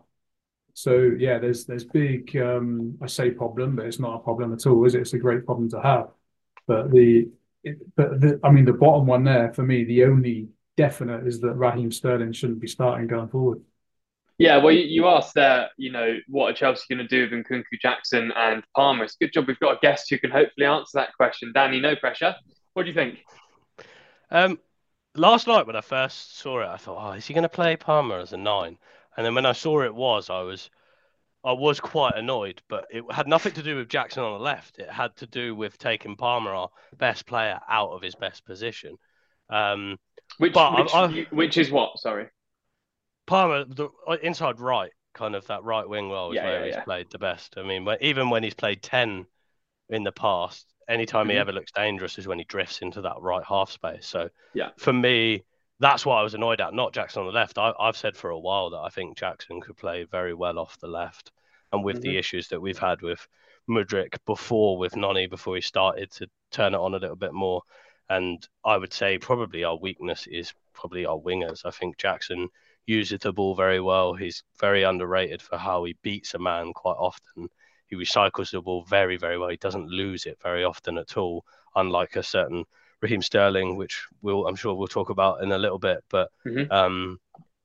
[SPEAKER 2] So yeah, there's there's big um, I say problem, but it's not a problem at all, is it? It's a great problem to have. But the it, but the, I mean the bottom one there for me, the only definite is that Raheem Sterling shouldn't be starting going forward.
[SPEAKER 1] Yeah, well, you, you asked there, you know, what are Chelsea going to do with Nkunku, Jackson, and Palmer? It's a good job we've got a guest who can hopefully answer that question. Danny, no pressure. What do you think?
[SPEAKER 3] Um, last night when I first saw it, I thought, oh, is he going to play Palmer as a nine? And then when I saw it was, I was, I was quite annoyed. But it had nothing to do with Jackson on the left. It had to do with taking Palmer, our best player, out of his best position. Um,
[SPEAKER 1] Which
[SPEAKER 3] But
[SPEAKER 1] which
[SPEAKER 3] I, I,
[SPEAKER 1] which is what? Sorry.
[SPEAKER 3] Palmer, the uh, inside right, kind of that right wing role is
[SPEAKER 1] Yeah,
[SPEAKER 3] where
[SPEAKER 1] yeah,
[SPEAKER 3] he's
[SPEAKER 1] yeah.
[SPEAKER 3] played the best. I mean, when, even when he's played ten in the past, anytime he
[SPEAKER 1] hmm
[SPEAKER 3] ever looks dangerous is when he drifts into that right half space. So
[SPEAKER 1] Yeah.
[SPEAKER 3] for me, that's what I was annoyed at, not Jackson on the left. I, I've said for a while that I think Jackson could play very well off the left. And with
[SPEAKER 1] hmm
[SPEAKER 3] the issues that we've had with Mudryk before, with Noni, before he started to turn it on a little bit more. And I would say probably our weakness is probably our wingers. I think Jackson uses the ball very well. He's very underrated for how he beats a man quite often. He recycles the ball very, very well. He doesn't lose it very often at all, unlike a certain Raheem Sterling, which we'll, I'm sure we'll talk about in a little bit. But
[SPEAKER 1] hmm
[SPEAKER 3] um,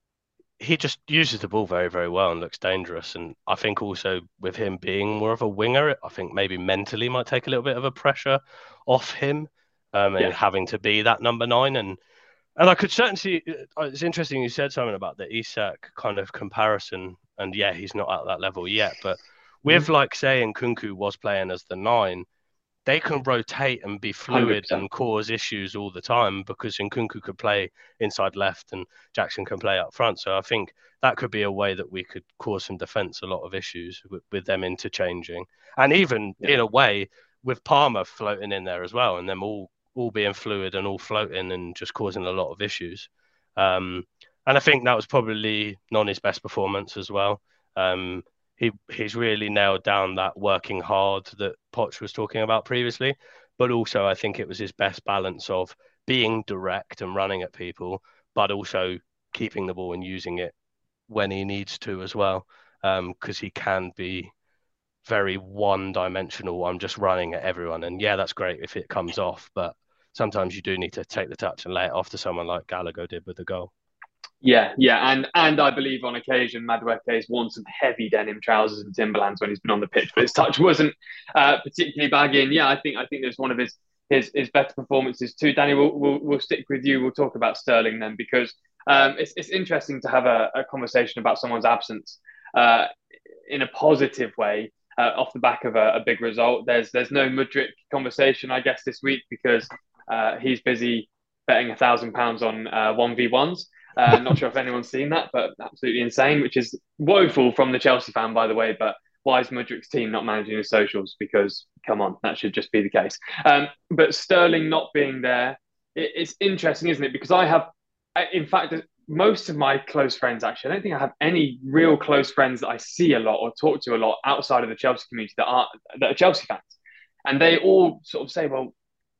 [SPEAKER 3] he just uses the ball very, very well and looks dangerous. And I think also with him being more of a winger, I think maybe mentally might take a little bit of a pressure off him um, and
[SPEAKER 1] Yeah.
[SPEAKER 3] having to be that number nine. And and I could certainly see, uh, it's interesting you said something about the Isak kind of comparison. And yeah, he's not at that level yet. But
[SPEAKER 1] hmm
[SPEAKER 3] with like saying Kunku was playing as the nine, they can rotate and be fluid
[SPEAKER 1] one hundred percent.
[SPEAKER 3] and cause issues all the time because Nkunku could play inside left and Jackson can play up front. So I think that could be a way that we could cause some defence a lot of issues with, with them interchanging. And even
[SPEAKER 1] Yeah.
[SPEAKER 3] in a way, with Palmer floating in there as well and them all, all being fluid and all floating and just causing a lot of issues. Um, and I think that was probably Noni's best performance as well. Um, he he's really nailed down that working hard that Poch was talking about previously. But also, I think it was his best balance of being direct and running at people, but also keeping the ball and using it when he needs to as well. Because um, he can be very one-dimensional. I'm just running at everyone, and yeah, that's great if it comes off, but sometimes you do need to take the touch and lay it off to someone like Gallagher did with the goal.
[SPEAKER 1] Yeah, yeah, and and I believe on occasion Madueke has worn some heavy denim trousers and Timberlands when he's been on the pitch, but his touch wasn't uh, particularly baggy. And yeah, I think I think there's one of his his his better performances too. Danny, we'll we'll, we'll stick with you. We'll talk about Sterling then because um, it's it's interesting to have a, a conversation about someone's absence uh, in a positive way uh, off the back of a, a big result. There's there's no Mudryk conversation, I guess, this week because uh, he's busy betting a thousand pounds on uh, one v ones. Uh, not sure if anyone's seen that, but absolutely insane, which is woeful from the Chelsea fan, by the way. But why is Mudryk's team not managing his socials? Because, come on, that should just be the case. Um, but Sterling not being there, it, it's interesting, isn't it? Because I have, in fact, most of my close friends, actually, I don't think I have any real close friends that I see a lot or talk to a lot outside of the Chelsea community that are, that are Chelsea fans. And they all sort of say, well,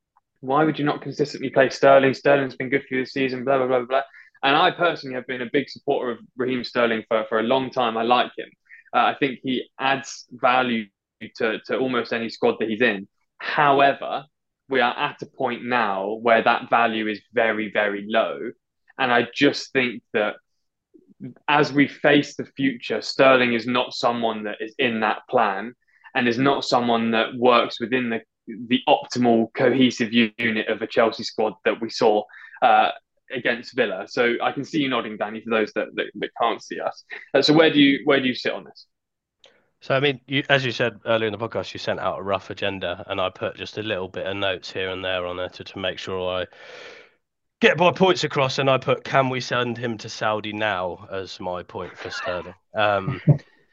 [SPEAKER 1] why would you not consistently play Sterling? Sterling's been good for you this season, blah, blah, blah, blah. And I personally have been a big supporter of Raheem Sterling for, for a long time. I like him. Uh, I think he adds value to, to almost any squad that he's in. However, we are at a point now where that value is very, very low. And I just think that as we face the future, Sterling is not someone that is in that plan and is not someone that works within the the optimal cohesive unit of a Chelsea squad that we saw uh, against Villa. So I can see you nodding, Danny, for those that, that, that can't see us. Uh, so where do you where do you sit on this?
[SPEAKER 3] So, I mean, you, as you said earlier in the podcast, you sent out a rough agenda, and I put just a little bit of notes here and there on it to, to make sure I get my points across. And I put, can we send him to Saudi now as my point for Sterling? Um,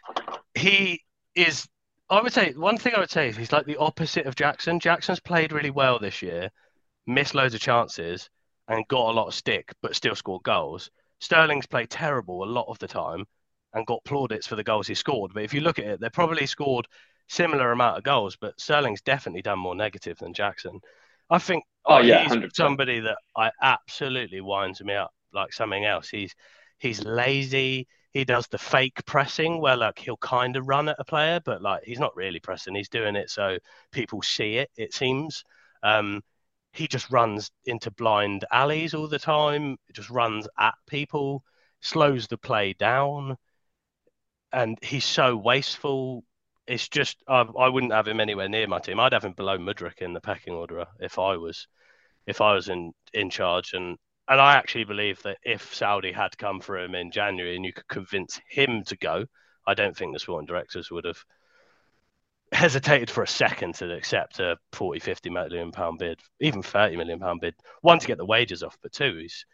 [SPEAKER 3] he is, I would say, one thing I would say is he's like the opposite of Jackson. Jackson's played really well this year, missed loads of chances, and got a lot of stick, but still scored goals. Sterling's played terrible a lot of the time and got plaudits for the goals he scored. But if you look at it, they probably scored similar amount of goals, but Sterling's definitely done more negative than Jackson. I think
[SPEAKER 1] Oh
[SPEAKER 3] oh,
[SPEAKER 1] yeah,
[SPEAKER 3] he's
[SPEAKER 1] one hundred percent.
[SPEAKER 3] somebody that I absolutely winds me up like something else. He's he's lazy. He does the fake pressing where like he'll kind of run at a player, but like he's not really pressing. He's doing it so people see it, it seems. Um, he just runs into blind alleys all the time. Just runs at people, slows the play down, and he's so wasteful. It's just I, I wouldn't have him anywhere near my team. I'd have him below Mudryk in the pecking order if I was if I was in in charge. And and I actually believe that if Saudi had come for him in January and you could convince him to go, I don't think the sporting directors would have hesitated for a second to accept a forty, fifty million pound bid, even thirty million pound bid. One, to get the wages off, but two, he's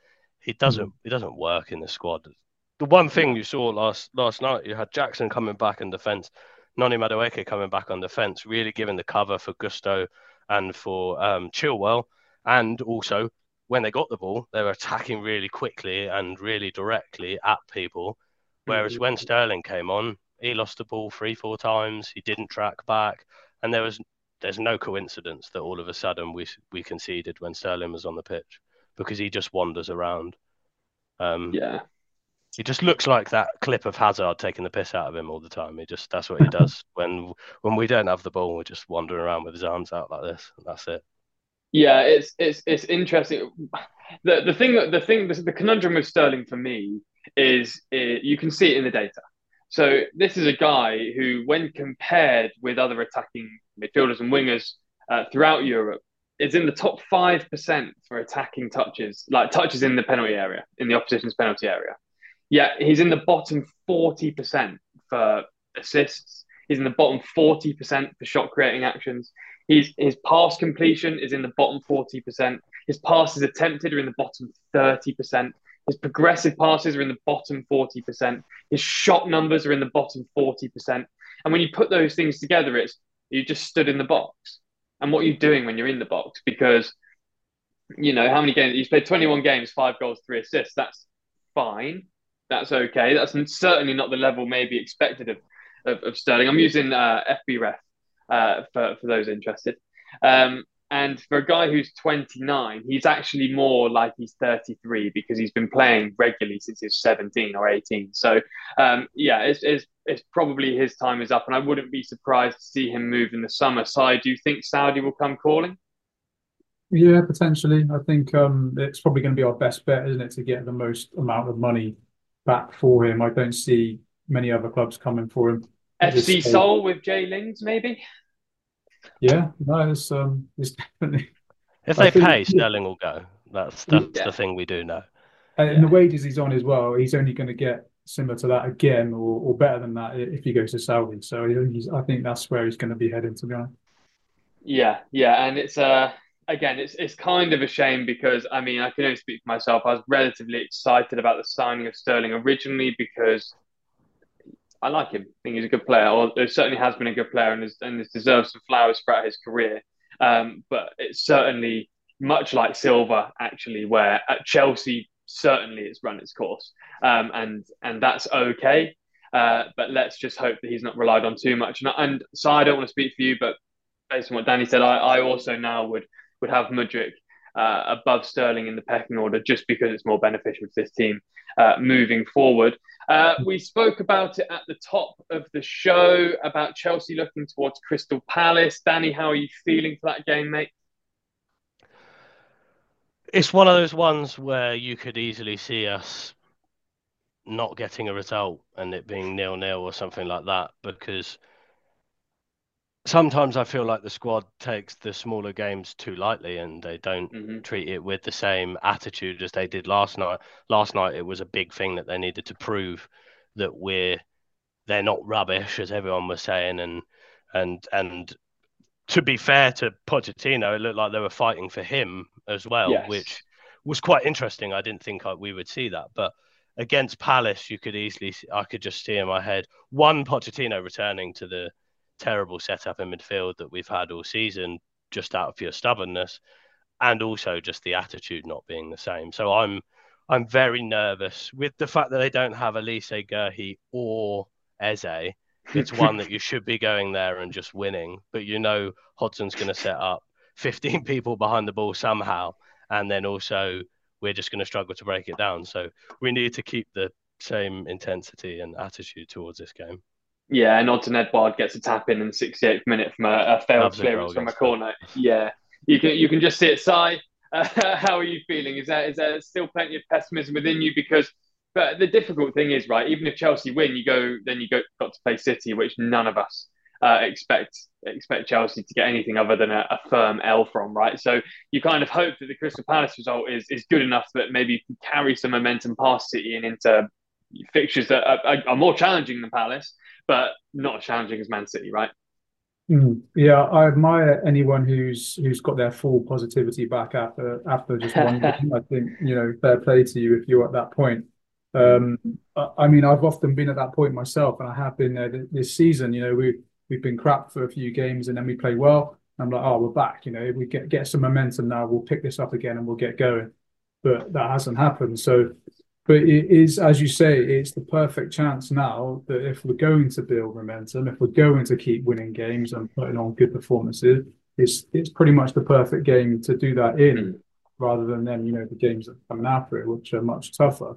[SPEAKER 3] he doesn't he doesn't work in the squad. The one thing you saw last last night, you had Jackson coming back in defence, Noni Madueke coming back on defence, really giving the cover for Gusto and for um, Chilwell, and also when they got the ball, they were attacking really quickly and really directly at people. Whereas
[SPEAKER 1] Mhm.
[SPEAKER 3] when Sterling came on, he lost the ball three, four times. He didn't track back, and there was there's no coincidence that all of a sudden we we conceded when Sterling was on the pitch, because he just wanders around. Um,
[SPEAKER 1] Yeah.
[SPEAKER 3] he just looks like that clip of Hazard taking the piss out of him all the time. He just that's what he does when when we don't have the ball. We're just wandering around with his arms out like this. And that's it.
[SPEAKER 1] Yeah, it's it's it's interesting. The the thing the thing the, the conundrum with Sterling for me is it, you can see it in the data. So this is a guy who, when compared with other attacking midfielders and wingers uh, throughout Europe, is in the top five percent for attacking touches, like touches in the penalty area, in the opposition's penalty area. Yeah, he's in the bottom forty percent for assists. He's in the bottom forty percent for shot creating actions. He's, his pass completion is in the bottom forty percent. His passes attempted are in the bottom thirty percent. His progressive passes are in the bottom forty percent. His shot numbers are in the bottom forty percent. And when you put those things together, it's you just stood in the box. And what are you doing when you're in the box? Because, you know, how many games? You've played twenty-one games, five goals, three assists. That's fine. That's okay. That's certainly not the level maybe expected of, of, of Sterling. I'm using uh, F B ref uh, for, for those interested. Um, and for a guy who's twenty-nine, he's actually more like he's thirty-three because he's been playing regularly since he was seventeen or eighteen. So, um, yeah, it's, it's, it's probably his time is up. And I wouldn't be surprised to see him move in the summer. So, do you think Saudi will come calling?
[SPEAKER 2] Yeah, potentially. I think um, it's probably going to be our best bet, isn't it, to get the most amount of money back for him. I don't see many other clubs coming for him at this
[SPEAKER 1] F C
[SPEAKER 2] stage.
[SPEAKER 1] Seoul with Jay Lings, maybe?
[SPEAKER 2] Yeah, no, it's um, it's definitely.
[SPEAKER 3] If
[SPEAKER 2] I
[SPEAKER 3] they
[SPEAKER 2] think,
[SPEAKER 3] pay, Sterling will go. That's that's
[SPEAKER 1] Yeah,
[SPEAKER 3] the thing we do know.
[SPEAKER 2] and the
[SPEAKER 1] yeah.
[SPEAKER 2] wages he's on as well, he's only going to get similar to that again, or, or better than that if he goes to Saudi. So he's, I think that's where he's going to be heading, to be honest.
[SPEAKER 1] Yeah, yeah, and it's uh again, it's it's kind of a shame because I mean I can only speak for myself. I was relatively excited about the signing of Sterling originally because I like him. I think he's a good player, or it certainly has been a good player, and has and has deserved some flowers throughout his career. Um, but it's certainly much like Silva, actually, where at Chelsea certainly it's run its course, um, and and that's okay. Uh, but let's just hope that he's not relied on too much. And, and so I don't want to speak for you, but based on what Danny said, I, I also now would would have Mudryk uh, above Sterling in the pecking order just because it's more beneficial to this team uh, moving forward. Uh, we spoke about it at the top of the show about Chelsea looking towards Crystal Palace. Danny, how are you feeling for that game, mate?
[SPEAKER 3] It's one of those ones where you could easily see us not getting a result and it being nil nil or something like that, because sometimes I feel like the squad takes the smaller games too lightly and they don't
[SPEAKER 1] Mm-hmm.
[SPEAKER 3] treat it with the same attitude as they did last night. Last night, it was a big thing that they needed to prove that we're they're not rubbish, as everyone was saying, and and and to be fair to Pochettino, it looked like they were fighting for him as well,
[SPEAKER 1] Yes.
[SPEAKER 3] which was quite interesting. I didn't think I, we would see that, but against Palace, you could easily, I could just see in my head one Pochettino returning to the terrible setup in midfield that we've had all season, just out of pure stubbornness, and also just the attitude not being the same. So I'm, I'm very nervous with the fact that they don't have Elise Gerhi or Eze. It's one that you should be going there and just winning, but you know Hodson's going to set up fifteen people behind the ball somehow, and then also we're just going to struggle to break it down. So we need to keep the same intensity and attitude towards this game.
[SPEAKER 1] Yeah, and Odsonne Edouard gets a tap in in the sixty-eighth minute from a, a failed
[SPEAKER 3] Loves a
[SPEAKER 1] clearance
[SPEAKER 3] goal
[SPEAKER 1] from a
[SPEAKER 3] against
[SPEAKER 1] corner. Yeah, you can you can just see it. Si, uh, how are you feeling? Is there is there still plenty of pessimism within you? Because but the difficult thing is, right, even if Chelsea win, you go then you go got to play City, which none of us uh, expect expect Chelsea to get anything other than a, a firm L from, right? So you kind of hope that the Crystal Palace result is is good enough that maybe you can carry some momentum past City and into fixtures that are, are more challenging than Palace, but not as challenging as Man City, right?
[SPEAKER 2] Mm. Yeah, I admire anyone who's who's got their full positivity back after after just one game. I think, you know, fair play to you if you're at that point.
[SPEAKER 1] Mm,
[SPEAKER 2] Um, I, I mean, I've often been at that point myself, and I have been there th- this season. You know, we we've been crap for a few games, and then we play well. I'm like, oh, we're back. You know, we get get some momentum now. We'll pick this up again, and we'll get going. But that hasn't happened. So, but it is, as you say, it's the perfect chance now that if we're going to build momentum, if we're going to keep winning games and putting on good performances, it's it's pretty much the perfect game to do that in,
[SPEAKER 1] mm,
[SPEAKER 2] rather than then, you know, the games that are coming after it, which are much tougher.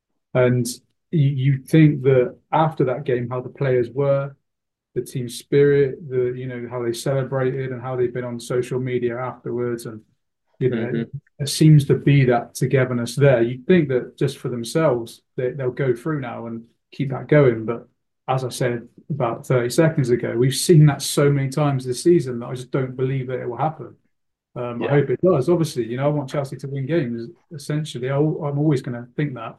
[SPEAKER 2] And you, you think that after that game, how the players were, the team spirit, the you know how they celebrated and how they've been on social media afterwards, and you know
[SPEAKER 1] hmm
[SPEAKER 2] there seems to be that togetherness there. You'd think that just for themselves, they, they'll go through now and keep that going. But as I said about thirty seconds ago, we've seen that so many times this season that I just don't believe that it will happen. Um, I
[SPEAKER 3] Yeah.
[SPEAKER 2] hope it does. Obviously, you know, I want Chelsea to win games. Essentially, I, I'm always going to think that,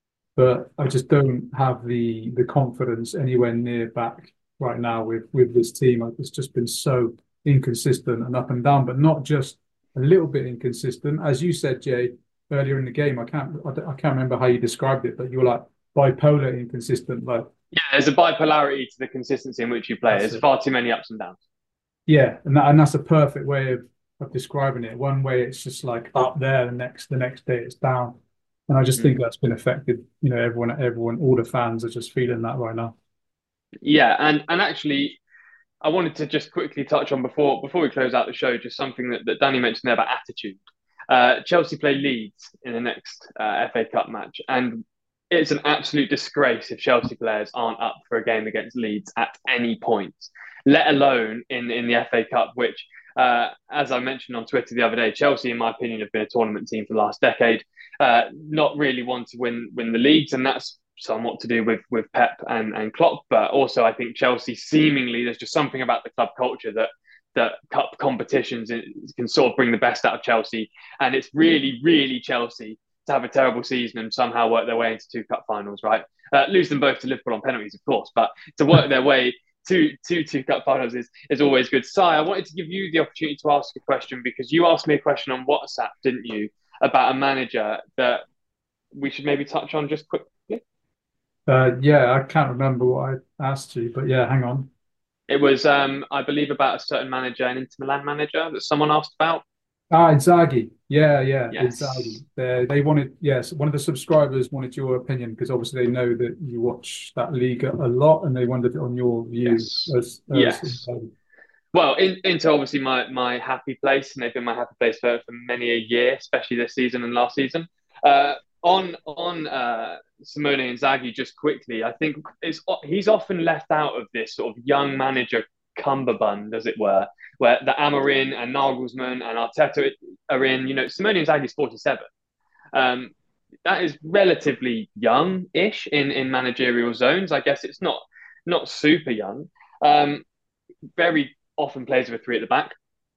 [SPEAKER 2] but I just don't have the the confidence anywhere near back right now with with this team. Like, it's just been so inconsistent and up and down, but not just a little bit inconsistent. As you said, Jay, earlier in the game, I can't I, don't- I can't remember how you described it, but you were like bipolar inconsistent. Like,
[SPEAKER 1] Yeah, there's a bipolarity to the consistency in which you play.
[SPEAKER 2] that's
[SPEAKER 1] There's
[SPEAKER 2] it.
[SPEAKER 1] far too many ups and downs.
[SPEAKER 2] Yeah, and that, and that's a perfect way of of describing it. One way it's just like up there, the next the next day it's down. And I just think
[SPEAKER 1] Mm.
[SPEAKER 2] that's been affected. You know, everyone, everyone, all the fans are just feeling that right now.
[SPEAKER 1] Yeah, and and actually, I wanted to just quickly touch on before before we close out the show, just something that, that Danny mentioned there about attitude. Uh, Chelsea play Leeds in the next uh, F A Cup match, and it's an absolute disgrace if Chelsea players aren't up for a game against Leeds at any point, let alone in in the F A Cup, which. Uh, as I mentioned on Twitter the other day, Chelsea, in my opinion, have been a tournament team for the last decade. Uh, not really want to win win the leagues, and that's somewhat to do with with Pep and and Klopp, but also I think Chelsea seemingly there's just something about the club culture that that cup competitions can sort of bring the best out of Chelsea, and it's really really Chelsea to have a terrible season and somehow work their way into two cup finals, right? Uh, lose them both to Liverpool on penalties, of course, but to work their way to two two cup finals is is always good. Si, I wanted to give you the opportunity to ask a question because you asked me a question on WhatsApp, didn't you, about a manager that we should maybe touch on just quickly.
[SPEAKER 2] Uh, yeah, I can't remember what I asked you, but yeah, hang on.
[SPEAKER 1] It was, um, I believe, about a certain manager, an Inter Milan manager that someone asked about.
[SPEAKER 2] Ah, Inzaghi. Yeah, yeah, Inzaghi.
[SPEAKER 1] Yes,
[SPEAKER 2] They they wanted, yes, one of the subscribers wanted your opinion because obviously they know that you watch that league a a lot, and they wondered on your view
[SPEAKER 1] yes,
[SPEAKER 2] as as
[SPEAKER 1] yes.
[SPEAKER 2] Inzaghi.
[SPEAKER 1] Well, in, into obviously my my happy place, and they've been my happy place for, for many a year, especially this season and last season. Uh, on on uh, Simone Inzaghi, just quickly, I think it's he's often left out of this sort of young manager cummerbund, as it were, where the Amorim and Nagelsmann and Arteta are in. You know, Simone Inzaghi's forty-seven. Um, that is relatively young-ish in in managerial zones. I guess it's not not super young. Um, very often plays with three at the back.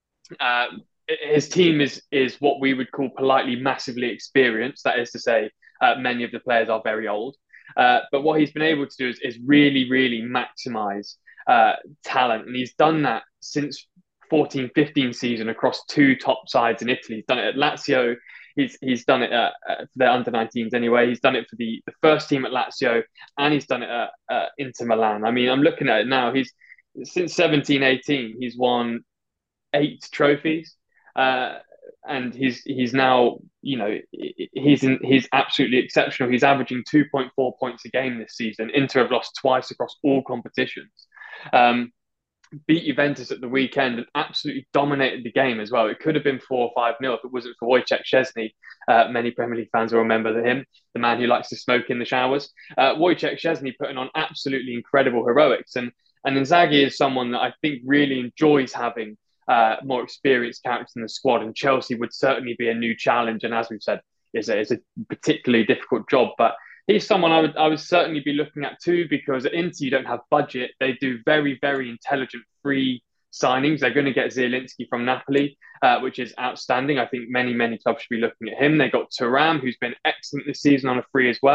[SPEAKER 1] Uh, his team is is what we would call politely massively experienced. That is to say, uh, many of the players are very old. Uh, but what he's been able to do is, is really, really maximize uh, talent. And he's done that since fourteen fifteen season across two top sides in Italy. He's done it at Lazio. He's, he's done it at, at their under nineteens anyway. He's done it for the, the first team at Lazio, and he's done it at, at Inter Milan. I mean, I'm looking at it now. He's since seventeen eighteen, he's won eight trophies. Uh, and he's he's now, you know, he's in, he's absolutely exceptional. He's averaging two point four points a game this season. Inter have lost twice across all competitions. Um, beat Juventus at the weekend and absolutely dominated the game as well. It could have been four or five nil if it wasn't for Wojciech Szczesny. Uh, many Premier League fans will remember him, the man who likes to smoke in the showers. Uh, Wojciech Szczesny putting on absolutely incredible heroics, and and Inzaghi is someone that I think really enjoys having uh, more experienced characters in the squad. And Chelsea would certainly be a new challenge, and as we've said, is a, is a particularly difficult job, but he's someone I would I would certainly be looking at too, because at Inter you don't have budget. They do very very intelligent free signings. They're going to get Zielinski from Napoli, uh, which is outstanding. I think many many clubs should be looking at him. They got Thuram, who's been excellent this season on a free as well.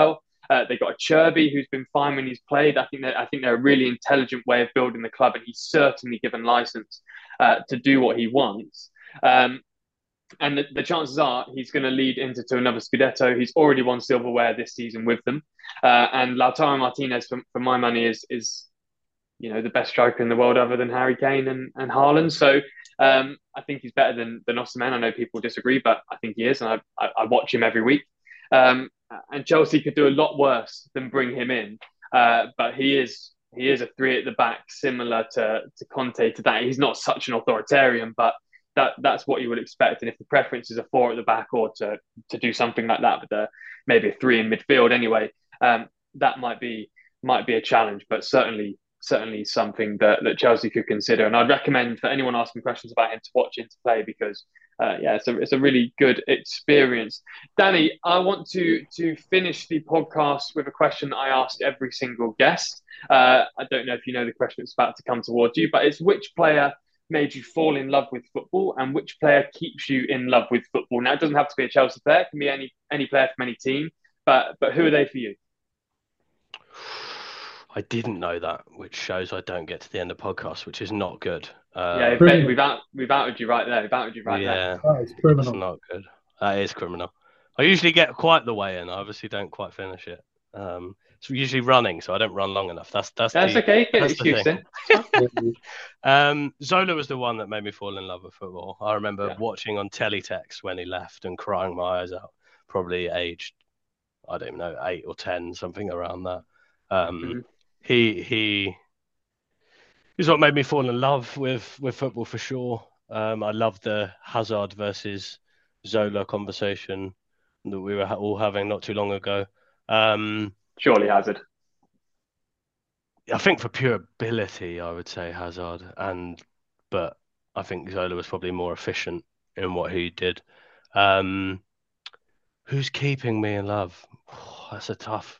[SPEAKER 1] Uh, they got a Cherby who's been fine when he's played. I think that I think they're a really intelligent way of building the club, and he's certainly given license uh, to do what he wants. Um, and the, the chances are he's going to lead Inter to another Scudetto. He's already won silverware this season with them, uh, and Lautaro Martinez, for, for my money, is is you know the best striker in the world other than Harry Kane and and Haaland. So um, I think he's better than than Osimhen. I know people disagree, but I think he is, and I I, I watch him every week. Um, and Chelsea could do a lot worse than bring him in, uh, but he is he is a three at the back, similar to to Conte. To that, he's not such an authoritarian, but that that's what you would expect. And if the preference is a four at the back, or to to do something like that with a maybe a three in midfield, anyway, um, that might be might be a challenge, but certainly certainly something that, that Chelsea could consider. And I'd recommend for anyone asking questions about him to watch him to play, because uh, yeah, it's a, it's a really good experience. Danny, I want to to finish the podcast with a question that I ask every single guest. Uh, I don't know if you know the question that's about to come towards you, but it's which player made you fall in love with football, and which player keeps you in love with football? Now, it doesn't have to be a Chelsea player; it can be any any player from any team. But but who are they for you?
[SPEAKER 3] I didn't know that, which shows I don't get to the end of the podcast, which is not good. Uh,
[SPEAKER 1] yeah, Ben, we've out, we've outed you right there. We've outed you right
[SPEAKER 3] yeah,
[SPEAKER 1] there.
[SPEAKER 2] That is criminal.
[SPEAKER 3] It's not good. That is criminal. I usually get quite the way in. I obviously don't quite finish it. Um, it's usually running, so I don't run long enough. That's that's
[SPEAKER 1] that's
[SPEAKER 3] the,
[SPEAKER 1] okay. Get
[SPEAKER 3] that's
[SPEAKER 1] excuse then.
[SPEAKER 3] um, Zola was the one that made me fall in love with football. I remember
[SPEAKER 1] Yeah.
[SPEAKER 3] watching on teletext when he left and crying my eyes out. Probably aged, I don't know, eight or ten, something around that. Um,
[SPEAKER 1] Mhm.
[SPEAKER 3] He he he's what made me fall in love with, with football for sure. Um, I love the Hazard versus Zola conversation that we were all having not too long ago. Um,
[SPEAKER 1] Surely Hazard.
[SPEAKER 3] I think for pure ability, I would say Hazard, and but I think Zola was probably more efficient in what he did. Um, who's keeping me in love? Oh, that's a tough.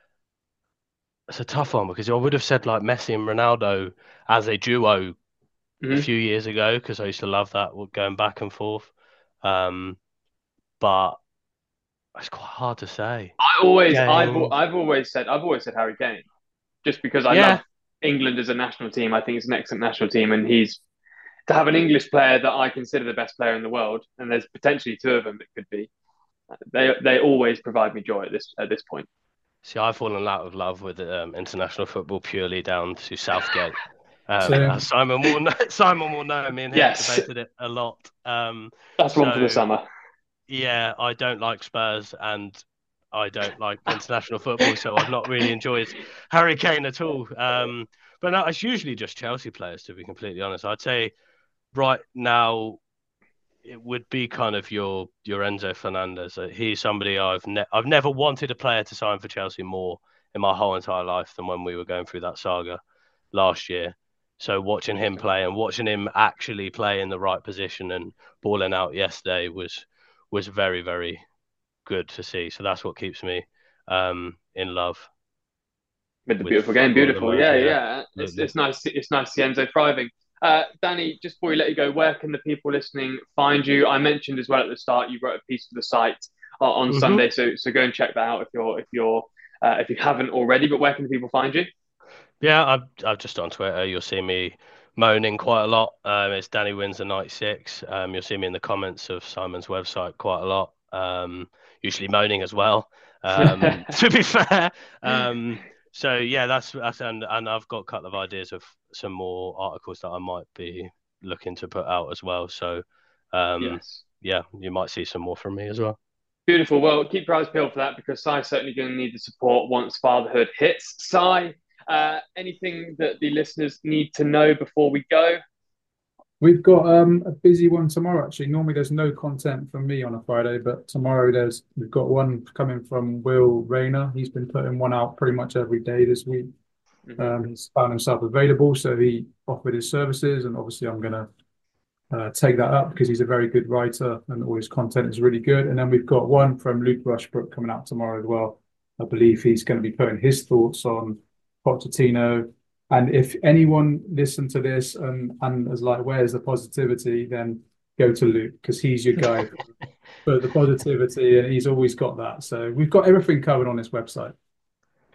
[SPEAKER 3] It's a tough one, because I would have said like Messi and Ronaldo as a duo
[SPEAKER 1] Mhm.
[SPEAKER 3] a few years ago, because I used to love that going back and forth. Um, but it's quite hard to say.
[SPEAKER 1] I always,
[SPEAKER 3] Kane.
[SPEAKER 1] I've, I've always said, I've always said Harry Kane, just because I
[SPEAKER 3] Yeah.
[SPEAKER 1] love England as a national team. I think it's an excellent national team, and he's to have an English player that I consider the best player in the world, and there's potentially two of them that could be. They they always provide me joy at this at this point.
[SPEAKER 3] See, I've fallen out of love with um, international football purely down to Southgate. Um,
[SPEAKER 2] Same.
[SPEAKER 3] as Simon will know, Simon will know. Me and him
[SPEAKER 1] Yes.
[SPEAKER 3] debated it a lot. Um,
[SPEAKER 1] That's one
[SPEAKER 3] So-
[SPEAKER 1] for the summer.
[SPEAKER 3] yeah, I don't like Spurs and I don't like international football, so I've not really enjoyed Harry Kane at all. Um, but no, it's usually just Chelsea players, to be completely honest. I'd say right now it would be kind of your your Enzo Fernandez. Uh, He's somebody I've ne- I've never wanted a player to sign for Chelsea more in my whole entire life than when we were going through that saga last year. So watching him play and watching him actually play in the right position and balling out yesterday was was very, very good to see. So that's what keeps me um, in love.
[SPEAKER 1] With the
[SPEAKER 3] With
[SPEAKER 1] beautiful game,
[SPEAKER 3] football at the
[SPEAKER 1] beautiful.
[SPEAKER 3] moment,
[SPEAKER 1] Yeah,
[SPEAKER 3] yeah,
[SPEAKER 1] yeah. It's,
[SPEAKER 3] absolutely.
[SPEAKER 1] it's nice. It's nice to see Enzo thriving. Uh, Danny, just before we let you go, where can the people listening find you? I mentioned as well at the start you wrote a piece for the site uh, on
[SPEAKER 3] Mhm.
[SPEAKER 1] Sunday, so so go and check that out if you're if you're uh, if you haven't already. But where can the people find you?
[SPEAKER 3] Yeah, I've, I've just on Twitter. You'll see me moaning quite a lot. Um, it's Danny wins the night six. Um, you'll see me in the comments of Simon's website quite a lot. Um, usually moaning as well. Um, to be fair. Um, so yeah, that's that's and and I've got a couple of ideas of some more articles that I might be looking to put out as well. So um,
[SPEAKER 1] Yes.
[SPEAKER 3] yeah, you might see some more from me as well.
[SPEAKER 1] Beautiful. Well, keep your eyes peeled for that, because Sai's certainly going to need the support once fatherhood hits. Sai, uh, anything that the listeners need to know before we go?
[SPEAKER 2] We've got um, a busy one tomorrow, actually. Normally there's no content from me on a Friday, but tomorrow there's we've got one coming from Will Rayner. He's been putting one out pretty much every day this week.
[SPEAKER 1] Mhm.
[SPEAKER 2] Um, he's found himself available, so he offered his services, and obviously I'm going to uh, take that up because he's a very good writer and all his content is really good. And then we've got one from Luke Rushbrook coming out tomorrow as well. I believe he's going to be putting his thoughts on Pochettino. And if anyone listened to this and and is like, where's the positivity, then go to Luke, because he's your guy for the positivity, and he's always got that. So we've got everything covered on this website.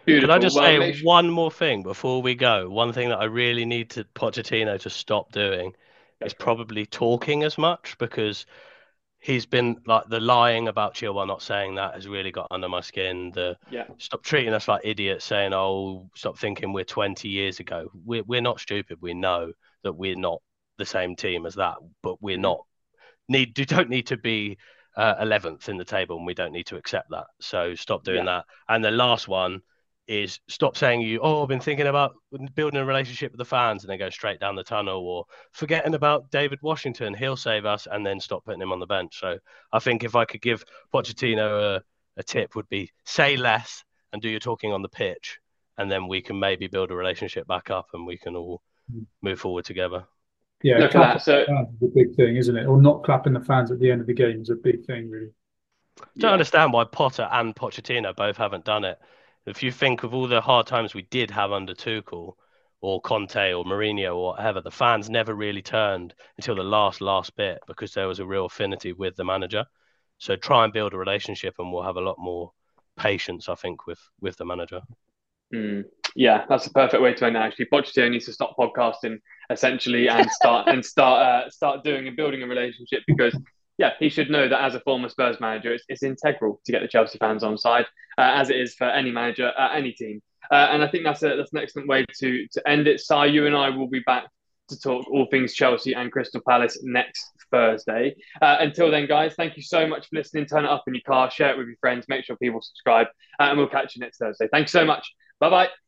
[SPEAKER 1] Beautiful.
[SPEAKER 3] Can I just
[SPEAKER 1] well,
[SPEAKER 3] say
[SPEAKER 1] make sure...
[SPEAKER 3] one more thing before we go? One thing that I really need to Pochettino to stop doing is probably talking as much, because he's been like the lying about Chilwell not saying that has really got under my skin. The
[SPEAKER 1] yeah.
[SPEAKER 3] Stop treating us like idiots, saying, "Oh, stop thinking we're twenty years ago." We're we're not stupid. We know that we're not the same team as that, but we're mm-hmm. not need. You don't need to be uh, eleventh in the table, and we don't need to accept that. So stop doing yeah. that. And the last one is stop saying you, oh, I've been thinking about building a relationship with the fans, and then go straight down the tunnel, or forgetting about David Washington, he'll save us, and then stop putting him on the bench. So I think if I could give Pochettino a, a tip, would be say less and do your talking on the pitch, and then we can maybe build a relationship back up and we can all move forward together.
[SPEAKER 2] Yeah,
[SPEAKER 1] Look at that. So
[SPEAKER 2] is a big thing, isn't it? Or not clapping the fans at the end of the game is a big thing, really.
[SPEAKER 3] I don't yeah. understand why Potter and Pochettino both haven't done it. If you think of all the hard times we did have under Tuchel or Conte or Mourinho or whatever, the fans never really turned until the last, last bit, because there was a real affinity with the manager. So try and build a relationship and we'll have a lot more patience, I think, with, with the manager.
[SPEAKER 1] Mm. Yeah, that's a perfect way to end it, actually. Pochettino needs to stop podcasting, essentially, and start and start uh, start doing and building a relationship, because yeah, he should know that as a former Spurs manager, it's, it's integral to get the Chelsea fans on side, uh, as it is for any manager at any team. Uh, and I think that's a, that's an excellent way to to end it. Si, you and I will be back to talk all things Chelsea and Crystal Palace next Thursday. Uh, until then, guys, thank you so much for listening. Turn it up in your car, share it with your friends, make sure people subscribe, uh, and we'll catch you next Thursday. Thanks so much. Bye-bye.